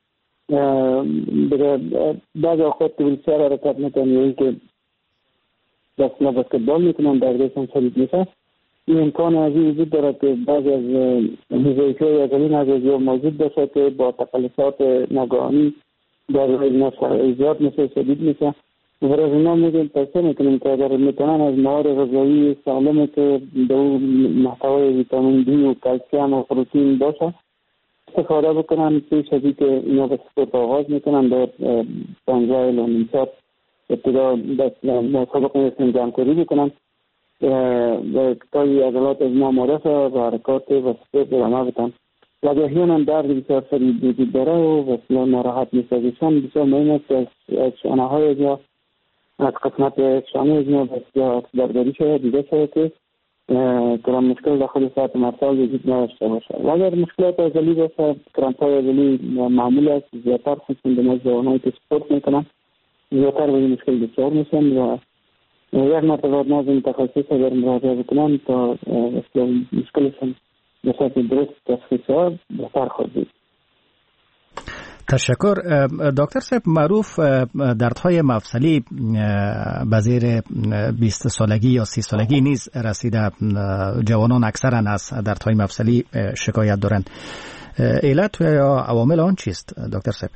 بعض اوقات ویلچر حرکت میکنن یا اینکه دستنا بسکتبال میکنن دردشان شدید میشه. این امکان از این وجود داره که بعضی از وظایف‌های عضلی نزدیکی موجود باشه که با تقلصات ناگهانی در ایجاد میشه، شدید میشه. برای از اینا میگیم توصیه میکنیم که اگر میتونن از مواد غذایی سالمه که در محتوای ویتامین دی و کلسیم و پروتئین باشه استفاده بکنن پیش از اینکه اینا به سپورت آغاز میکنن در پانزده الی نیم ساعت ابتدا مسابقه رسمی جمع‌کاری بکنن و تای عضلات از ما معرفه و حرکات و سپورت رو عمل بکنن و احیانا درد بسیار شدید وجود داره و بسیار ناراحت میسازشان بسیار مهم است از شانه های یا از قسمت شانه یا بسیار برداری شده دیده شده که کرام مشکل داخل ساعت مفصل وجود نداشته باشه و اگر مشکلات عضلی باشه کرامپ های عضلی معمول است زیادتر خصوصا به نزد آنهایی که سپورت میکنن زیادتر به این مشکل دچار میشن و یک مرتبه نزد متخصص اگر مراجعه بکنن تا مشکلشون به شکل درست تشخیص ها بهتر خواهد بود. تشکر. دکتر صاحب، معروف دردهای مفصلی به زیر بیست سالگی یا سی سالگی نیز رسیده. جوانان اکثرا از دردهای مفصلی شکایت دارند. علت یا عوامل آن چیست دکتر صاحب؟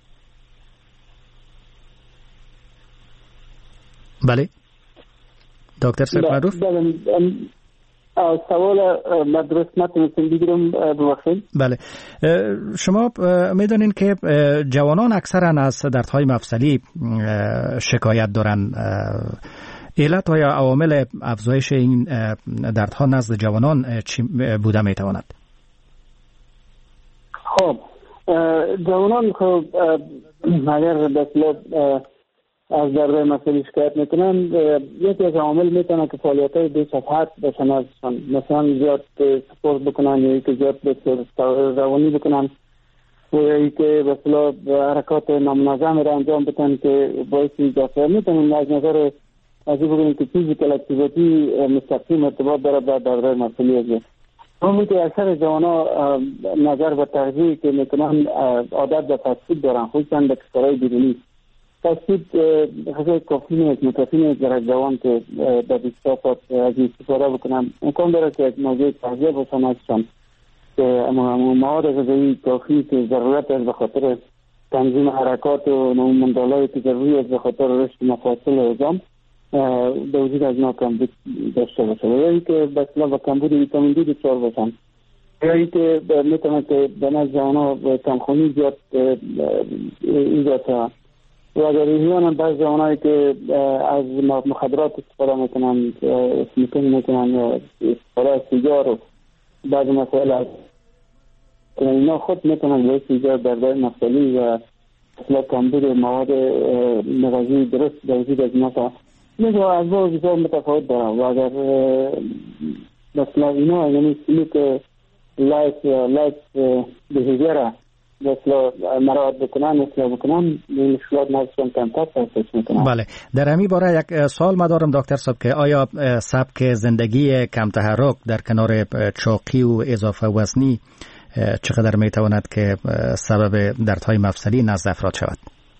بله دکتر صاحب معروف. سوال مدرس نتونستم بگیرم ببخشید. بله، شما میدونین که جوانان اکثرا از دردهای مفصلی شکایت دارن. علت یا عوامل افزایش این دردها نزد جوانان چی بوده میتواند؟ خب جوانان خب اگر بسیار از دردهای مفصلی شکایت میکنن، یکی از عوامل میتونه که فعالیت های بیش از حد باشن ازشان، مثلا زیاد سپورت بکنن یا که زیاد روانی بکنن و یا که بسیار حرکات نامنظم را انجام بدن که باعث ایجاد میتونن از نظر از این بگوییم که فیزیکال اکتیویتی مستقیم ارتباط داره با دردهای مفصلی از همون که اکثر جوانا نظر به تغذیه که میکنن عادت به فاسفود دارن، خصوصا به کشورهای بیرونی. فاسفود خیلی کافی نیست، مکافی نیست در جوان که در بیستافات از استفاده بکنن. امکان داره که یک موضوع تغذیه باشن ازشان که مواد غذایی کافی که ضرورت است به خاطر تنظیم حرکات و منظالایی که ضروری است به خاطر رشد مفاصل عظام به وجود از اینا کمبود داشته باشه، یا اینکه به اصطلاح با کمبود ویتامین دی دچار باشن، یا اینکه میتونه که به نزد جوانها کمخونی زیاد ایجاد شود. و اگر اینا بعض جوانایی که از مخدرات استفاده میکنن، اسمیکن میکنن یا استفاده از سیگار و بعض مسائل از اینا خود میتونن باعث ایجاد دردهای مفصلی و اصلا کمبود مواد مغذی درست در وجود از اینا میگه از با بسیار متفاوت دارم. و اگر مثلا اینا یعنی سلوک لایف لایف بهیویره مثلا مراد بکنن مثلا بکنن این مشکلات نزدشون کمتر تحسیس میکنن. بله، در همین باره یک سوال مدارم دکتر صاحب که آیا سبک زندگی کم تحرک در کنار چاقی و اضافه وزنی چقدر میتواند که سبب دردهای مفصلی نزد افراد شود؟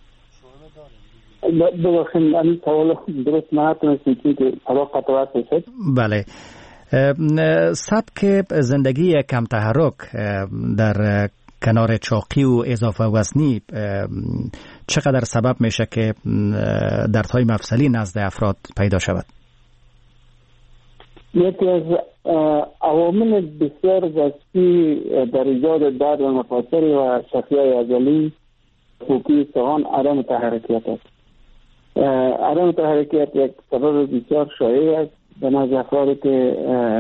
ببخشید این سوال درست نتونستم که سوال قطعات بشد. بله، سبک زندگی کم تحرک در کنار چاقی و اضافه وزنی چقدر سبب میشه که دردهای مفصلی نزد افراد پیدا شود؟ یکی از عوامل بسیار اساسی در ایجاد درد مفاصل و شفیه عضلی پوکی سهان عدم تحرکیت است. عدم تحرکیت یک سبب بسیار شایع است به نزد افرادی که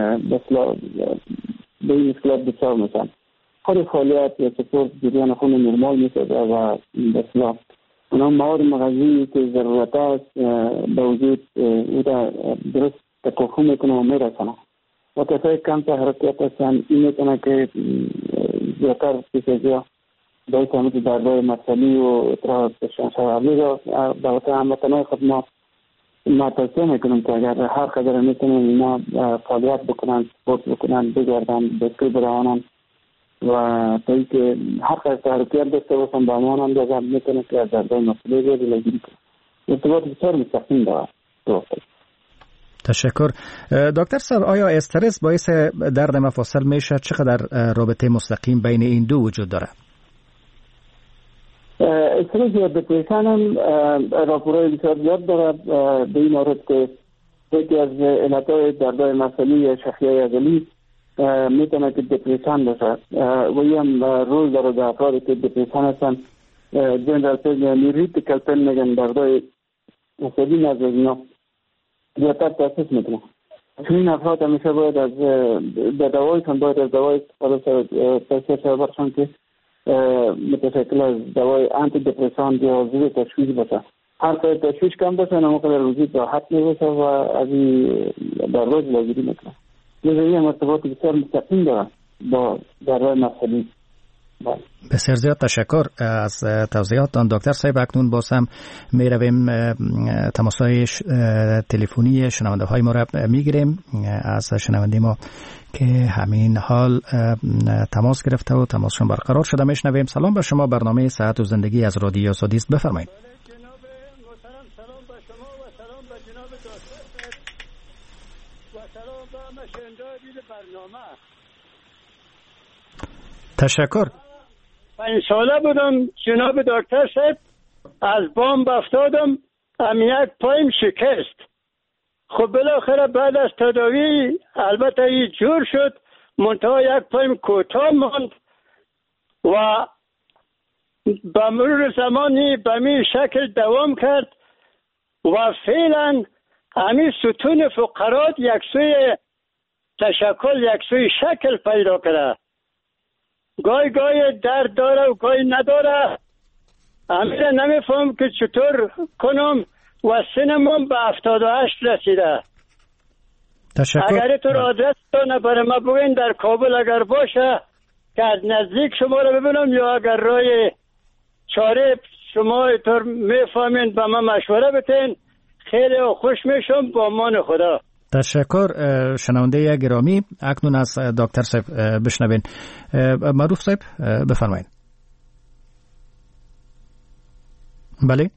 به این مشکلات دچار میشن. خود فعالیت یا سپورت جریان خون نرمال میسازه و بسیار اونا مواد مغذی که ضرورت است به وجود او را درست تکافو میکنه و میرسنه. و کسایی کم تحرکیت هستن این میتونه که زیادتر پیش از یا باید همون دردهای مفصلی و اطراف بشن شود. لیزا به وقت هموطنهای خود ما ما توصیه میکنم که اگر هر قدر میتونن اینا فعالیت بکنن، سپورت بکنن، بگردن، بسکل بروانن و تا ای که هر قدر تحرکیت داشته باشن با ما اندازه میتونه که از دردهای مفصلی رو جلوگیری کنن. ارتباط بسیار مستقیم داره. تشکر. دکتر صاحب، آیا استرس باعث درد مفاصل میشه؟ چقدر رابطه مستقیم بین این دو وجود داره؟ استرس یا دپرشن هم راپورهای بسیار زیاد داره به این مورد که یکی از علتهای دردهای مفصلی یا شفیه عضلی میتونه که دپرسیون باشه و این روز در روز افرادی که دپرسیون هستن جنرال پین ریتیکل پین میگن دردای عصبی نزد اینا زیادتر تحسیس میکنه. این افراد همیشه باید از به دوایشون باید از دوای تحصیل شده برشن که متشکل از دوای آنتی دپرسان یا زیر تشویش باشه. هر که تشویش کم باشه نموقع روزی راحت میباشه و از این در روز لازری میکنه. لیزه این مرتبات بسیار مستقیم داره با درهای مفصلی. بسیار زیاد تشکر از توضیحاتتان دکتر صاحب. اکنون باز هم می رویم تماس‌های تلفنی شنونده های ما را میگیریم از شنونده ما که همین حال تماس گرفته و تماسشون برقرار شده. میشنویم. سلام به شما، برنامه صحت و زندگی از رادیو آزادی است، بفرمایید. تشکر. پنج ساله بودم جناب دکتر صاحب، از بام افتادم، هم یک پایم شکست. خب بالاخره بعد از تداوی البته این جور شد، منتها یک پایم کوتاه ماند و به مرور زمانی به می شکل دوام کرد و فعلا همین ستون فقرات یک سوی تشکل یک سوی شکل پیدا کرده. گاهی گاهی درد داره و گاهی نداره. همیشه نمیفهم که چطور کنم و سنم به هفتاد و هشت رسیده. تشکر. اگر تو آدرس دانه برای ما بگین در کابل اگر باشه که از نزدیک شما رو ببینم، یا اگر رای چاره شما طور میفهمین به من مشوره بتین، خیلی خوش میشم. با امان خدا. تشکر. شنونده گرامی، اکنون از دکتر صاحب بشنوین. معروف صاحب بفرمایید. بله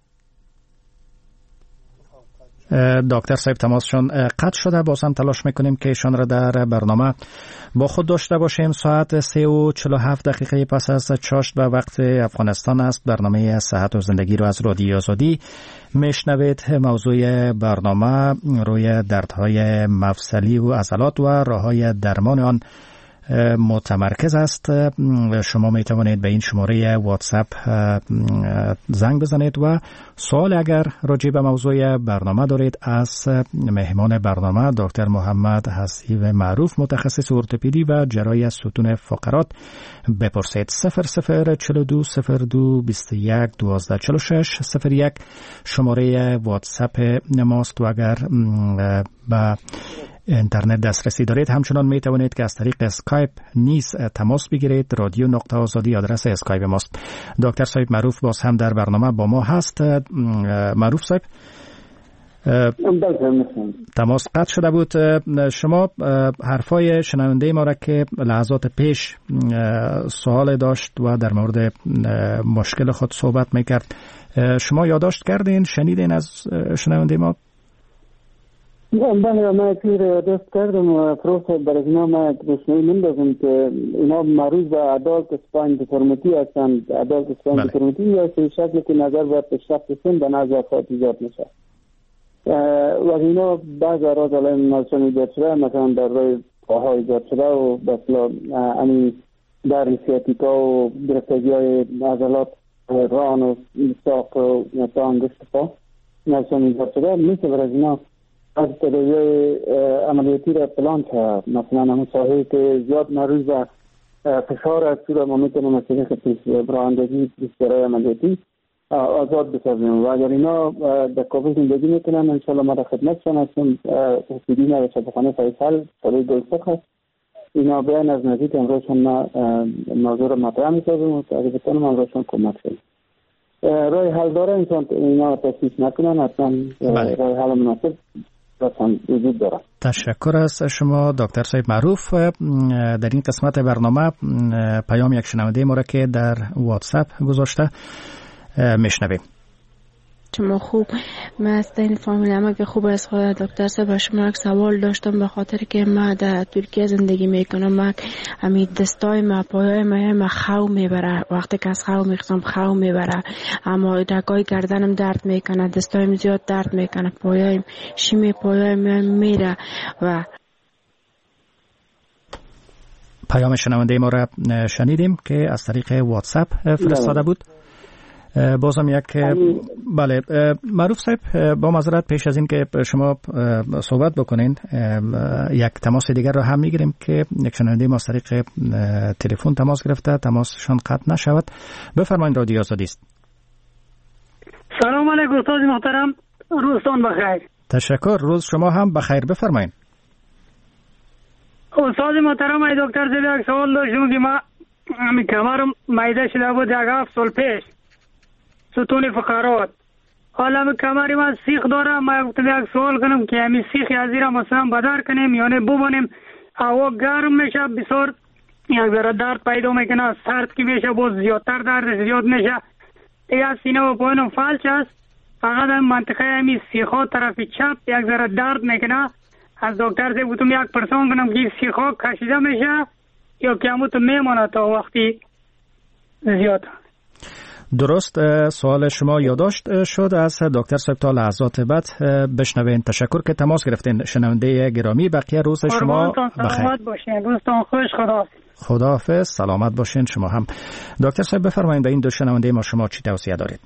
دکتر صاحب تماسشون قطع شده. باز هم تلاش میکنیم که ایشان را در برنامه با خود داشته باشیم. ساعت سه و چهل و هفت دقیقه پس از چاشت به وقت افغانستان است. برنامه صحت و زندگی رو از رادیو آزادی میشنوید. موضوع برنامه روی دردهای مفصلی و عضلات و راههای درمان آن متمرکز است. شما می توانید به این شماره واتساپ زنگ بزنید و سوال اگر راجع به موضوع برنامه دارید از مهمان برنامه دکتر محمد حسیب معروف، متخصص ارتوپدی و جراحی ستون فقرات بپرسید. صفر صفر چهل و دو صفر دو بیست و یک دوازده چهل و شش صفر یک شماره واتساپ ماست و اگر به اینترنت دسترسی دارید همچنان می توانید که از طریق اسکایپ نیز تماس بگیرید. رادیو نقطه آزادی آدرس اسکایپ ماست. دکتر صاحب معروف باز هم در برنامه با ما هست. معروف صاحب تماس قطع شده بود. شما حرفای شنونده ما را که لحظات پیش سوال داشت و در مورد مشکل خود صحبت میکرد، شما یادداشت کردین؟ شنیدین از شنونده ما؟ بله، ما تیر یادداشت کردم و پروفسور برای اینا ما روشنایی میندازم که اینا معروض به ادالت اسپاین دیفورمیتی هستند. ادالت اسپاین دیفورمیتی یا شکلی که نظر به پیشرفت سن به نزد افراد ایجاد میشه و اینا بعض اراز علائم نشان ایجاد شده، مثلا در روی پاها ایجاد شده و مثلا همین در سیاتیکا و گرفتگی های عضلات ران و ساق و انگشت پا نشان ایجاد شده. میشه برای اینا از تداوی عملیاتی را پلان کرد. مثلا همون ساحه که زیاد معروض به فشار از صورت ما میتونم از طریق براندگی برای عملیاتی آزاد بسازیم و اگر اینا در کابل زندگی میکنن انشالله ما در خدمتشان هستیم. حسیدین و شفاخانه فیصل ساله گلسخ هست. اینا بیان از نزدیک امروزشان ما موضوع را مطرح میسازیم و اگر بتانم امروزشان کمک شد. رای حل داره انسان اینا تشخیص نکنن، حتما رای حل مناسب وجود داره. تشکر از شما دکتر صاحب معروف. در این قسمت برنامه پیام یک شنونده ما را که در واتساپ گذاشته میشنویم. شما خوب، من از این فامیل ما که خوب از خود دکتر صاحب شما یک سوال داشتم، به خاطر که ما در ترکیه زندگی میکنم. ما همین دستای ما پایای ما ما خو میبره، وقتی که از خو میخوام خو میبره، اما دکای گردنم درد میکنه، دستایم زیاد درد میکنه، پایایم شیمی پایای ما میره و پیام شنونده ما را شنیدیم که از طریق واتساپ فرستاده بود. بازم یک بله معروف صاحب، با معذرت پیش از این که شما صحبت بکنین یک تماس دیگر رو هم میگیریم که یک شنونده ما از طریق تلفن تماس گرفته، تماسشان قطع نشود. بفرمایید، رادیو آزادی است. سلام علیکم استاد محترم، روزتان بخیر. تشکر، روز شما هم بخیر. بفرمایید استاد محترم. ای دکتر زیاد یک سوال داشتم که ما همین کمرم میده شده بود یک هفت سال پیش، ستون فقرات. حالا می کمری من سیخ داره. ما یک سوال کنم که همین سیخ از زیر مثلا بدر کنیم یعنی ببونیم هوا گرم میشه بسیار یک ذره درد پیدا میکنه، سرد که میشه باز زیادتر درد زیاد میشه. دیگه سینه و پایینم فلج است، فقط هم منطقه همین سیخ ها طرف چپ یک ذره درد میکنه. از دکتر سے گفتم یک پرسان کنم که سیخ ها کشیده میشه یا کموت میمونه تا وقتی زیاد. درست، سوال شما یادداشت شد از دکتر صاحب. تا لحظات بعد بشنوین. تشکر که تماس گرفتین شنونده گرامی. بقیه روز شما بخیر. سلامت باشین، روزتان خوش. خداحافظ. خداحافظ، سلامت باشین شما هم. دکتر صاحب بفرمایید به این دو شنونده ما شما چی توصیه دارید؟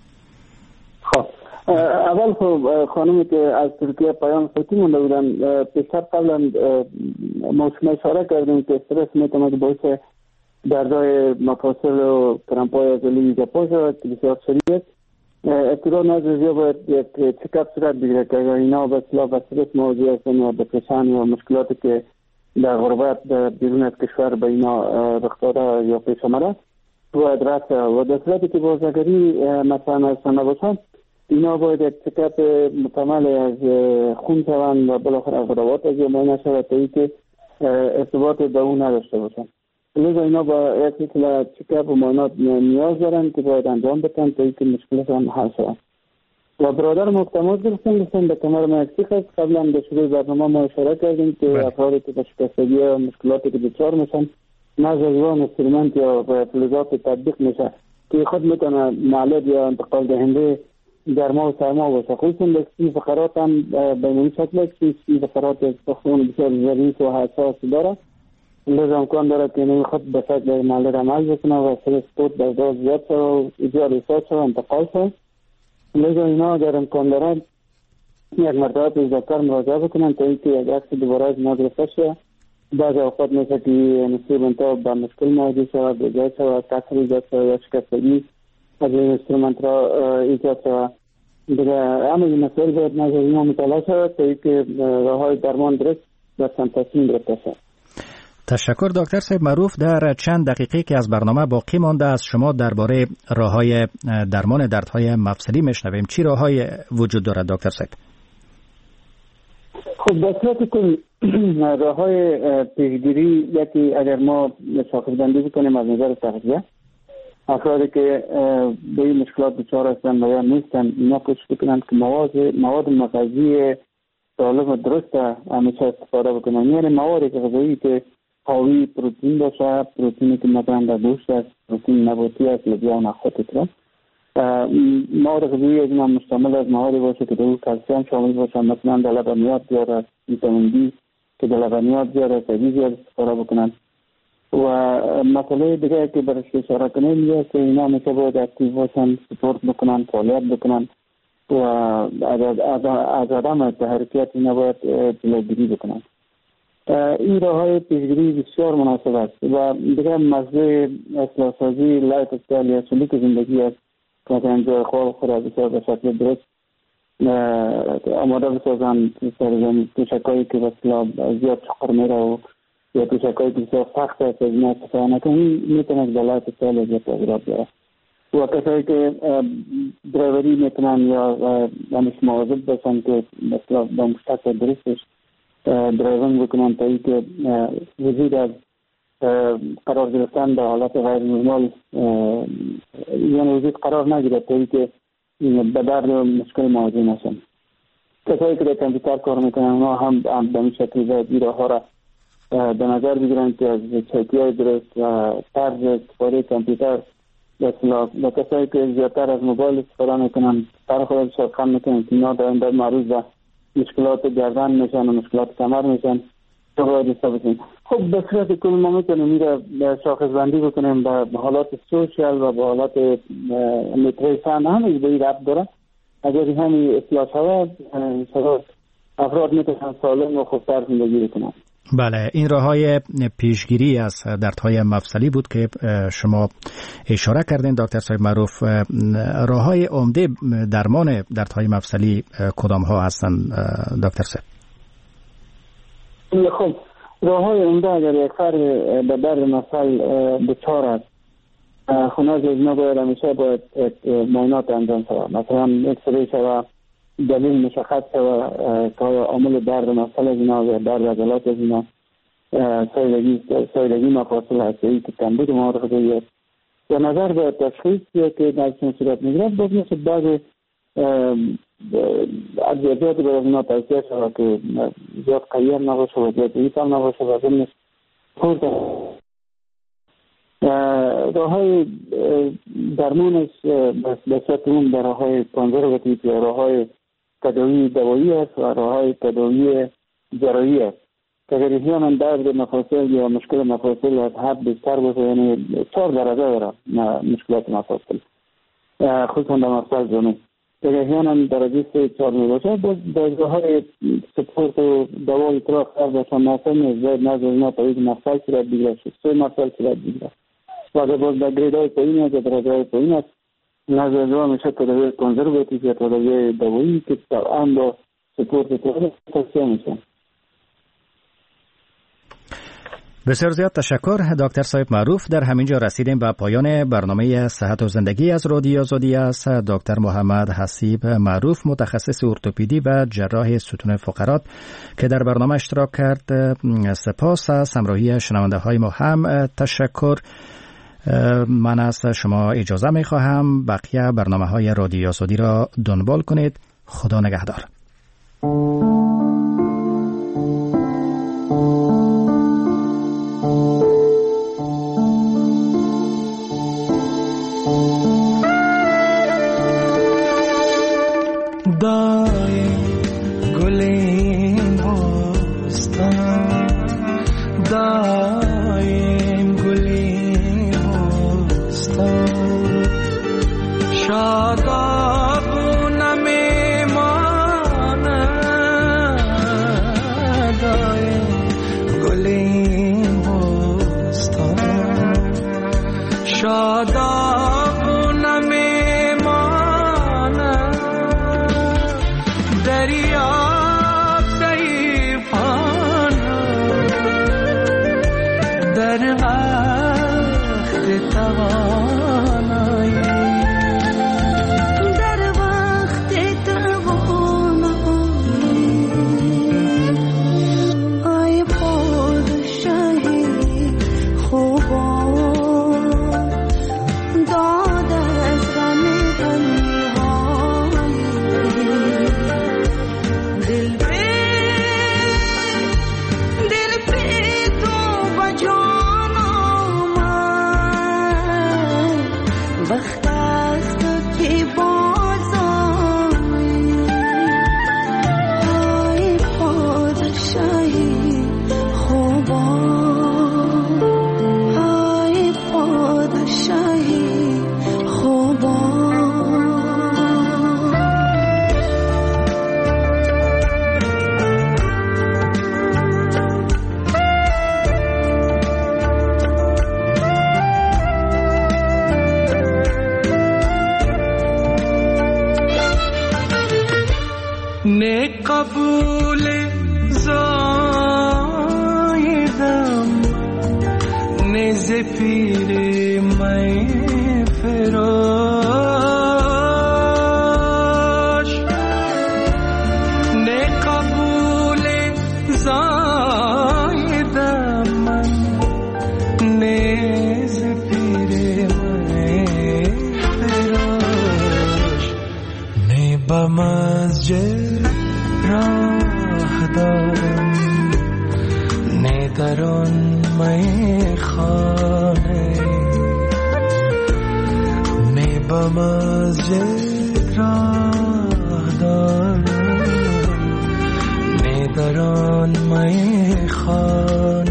خب اول خب خانمی که از ترکیه پیام صوتی مونده بودن، پیشتر قبلا ما شما اشاره کردیم که استرس میتونه که باعث دردهای مفاصل و کرمپای عضلی جپا شود که بسیار شدید. ابتدا نظر زیاد باید یک چکاپ صورت بگیره که اینا به اصطلاح استرس موضوع هستن یا دپرشن یا مشکلاتی که در غربت بیرون از کشور به اینا رخ داده یا پیش آمده باید رفت و در صورتی که بازنگری مثلا از نباشند اینا باید یک چکاپ مکمل از خون شوند و بالاخره غدوات از معاینه شود تا اینکه ارتباط به اون نداشته باشند. لذا اینا با یک سلسله چکاپ و معاینات نیاز دارن که باید انجام بدن تا اینکه مشکلشان حل شود. و برادر ما تماس گرفتن گفتن به کمر ما یک سیخ است. قبلا به شروع برنامه ما اشاره کردیم که افرادی که به شکستگی و مشکلاتی که دچار میشن نزدیوان استرومنت یا فلزات تطبیق میشه که خود میتونه معلد یا انتقال دهنده گرما و سرما باشه. خصوصا دستی فقرات هم به این شکل است که این فقرات سخون بسیار ضعیف و حساس داره. لذا امکان داره که این خود به شکل معلد عمل بکنه و استرس خود به ازدواج زیاد شد و ایجاد احساس شد و انتقال شد. لذا اینا اگر امکان دارد یک مرتبه پیش دکتر مراجعه بکنن تا اینکه یک عکس دوباره از ما گرفته شه. بعض اوقات میشه که نصیب انتا به مشکل مواجه شود، بجای شود، کسر ایجاد شود یا شکستگی از این اینسترومنت را ایجاد شود. دیگه همه این مسائل باید نظر اینا مطالعه شود تا اینکه راههای درمان درست دستن تصمیم گرفته شود. تشکر دکتر صاحب معروف. در چند دقیقه که از برنامه باقی مانده از شما درباره راههای درمان دردهای مفصلی میشنویم. چی راههای وجود دارد دکتر صاحب؟ خب در صورت که راههای پیشگیری یکی اگر ما شاخصبندی بکنیم از نظر تغذیه، افرادی که به این مشکلات دچار هستند و یا نیستند اینا کوشش بکنند که مواد مواد مغذی سالم و درست همیشه استفاده بکنند. یعنی مواد غذایی که حاوی پروتئین باشه، پروتئینی که مثلا در گوشت است، پروتئین نباتی است، لوبیا و نخود است. مواد غذایی از اینا مشتمل از موادی باشه که در اون کلسیم شامل باشه، مثلا در لبنیات زیاد است، ویتامین دی که در لبنیات زیاد است، از زیاد استفاده بکنند. و مسئله دیگه که برش اشاره کنیم میگه که اینا میشه باید اکتیو باشن، سپورت بکنن، فعالیت بکنن و از عدم تحرکات اینا باید جلوگیری بکنن. این راه های پیشگیری بسیار مناسب است و دیگه مزه اصلاح سازی لایف استایل یا سلوک زندگی است که مثلا جای خواب خود بسیار به شکل درست آماده بسازن. سرزمین توشکایی که بسیار زیاد چقر میره و یا توشکایی که بسیار سخت است از این استفاده نکنه، میتونه که لایف استایل زیاد تغییرات بیاره. و کسایی که درایوری میتونن یا همش مواظب باشن که مثلا با مشتق درستش درایوینگ بکنن تا اینکه وجود از قرار گرفتن در حالت غیر نرمال یعنی وجود قرار نگیره تا اینکه به درد مشکل مواجه نشن. کسایی که در کامپیوتر کار میکنن اونا هم به این شکل باید این راه ها را به نظر بگیرن که از چایتی های درست و طرز استفاده کامپیوتر و کسایی که زیادتر از موبایل استفاده میکنن سر خود شاقم میکنن که اینا در این در معروض و مشکلات گردن میشن و مشکلات کمر میشن. تو باید استفاده بکنن. خب به صورت کل ما میتونیم میره شاخص بندی بکنیم به حالات سوشیال و به حالات نیوتریشن همین به این ربط داره. اگر همین اصلاح شود افراد میتونن سالم و خوبتر زندگی بکنن. بله، این راه‌های پیشگیری از دردهای مفصلی بود که شما اشاره کردین دکتر صاحب معروف. راه‌های عمده درمان دردهای مفصلی کدام ها هستند دکتر صاحب؟ خب راه‌های عمده اگر یک فرد به درد مفصل دچار است، خونه از اینا باید همیشه باید معاینات انجام شود. مثلا اکسری شود، دلیل مشخص شود که عامل درد مفصل از اینا یا درد عضلات از اینا سایلگی سایلگی مفاصل هسته‌ای که کمبود معارف دیگه و نظر به تشخیص که در چنین صورت میگیرد باز میشه بعض ادویات به از اینا توصیه شود که زیاد قوی هم نباشه و زیاد ضعیف هم نباشه و ضمنش خورد راه‌های درمانش به صورت اون در راه‌های کنزرواتیو یا راه‌های تداوی دوایی است و راه‌های تداوی جراحی است که اگر احیانا درد مفاصل یا مشکل مفاصل از حد بیشتر باشه، یعنی چهار درجه داره مشکلات مفاصل خصوصا در مفصل زانو، اگر احیانا درجه سه چهار میباشه باز به راه‌های سپورت و دوای اطراف سر باشن مثلا زاید نظر اینا تا یک مفصل صورت بگیره سه مفصل صورت بگیره و اگر باز در گریدهای پایین است یا درجه‌های پایین است نظر جواب میشه تداوی کنزرواتیو یا تداوی دوایی که طبعا با سپورت اطراف توصیه میشه. بسیار زیاد تشکر دکتر صاحب معروف. در همینجا رسیدیم به پایان برنامه صحت و زندگی از رادیو آزادی است. دکتر محمد حسیب معروف متخصص ارتوپدی و جراح ستون فقرات که در برنامه اشتراک کرد سپاس. از همراهی شنونده های ما هم تشکر. من از شما اجازه می خواهم بقیه برنامه های رادیو آزادی را دنبال کنید. خدا نگهدار. دایم گلین بستان دایم گلین بستان شادابونه میماند دایم گلین بستان شادابونه میماند دریاب ضعیفانه در وقت توانایی در وقت توانایی ای پادشاهی خوبان داد از غم ne kabul zaidam ne zefir mai ferosh ne kabul zaidam ne zefir mai ferosh ne bamazje راه دارم نه در آن میخانه نه به مسجد راه دارم نه در آن میخانه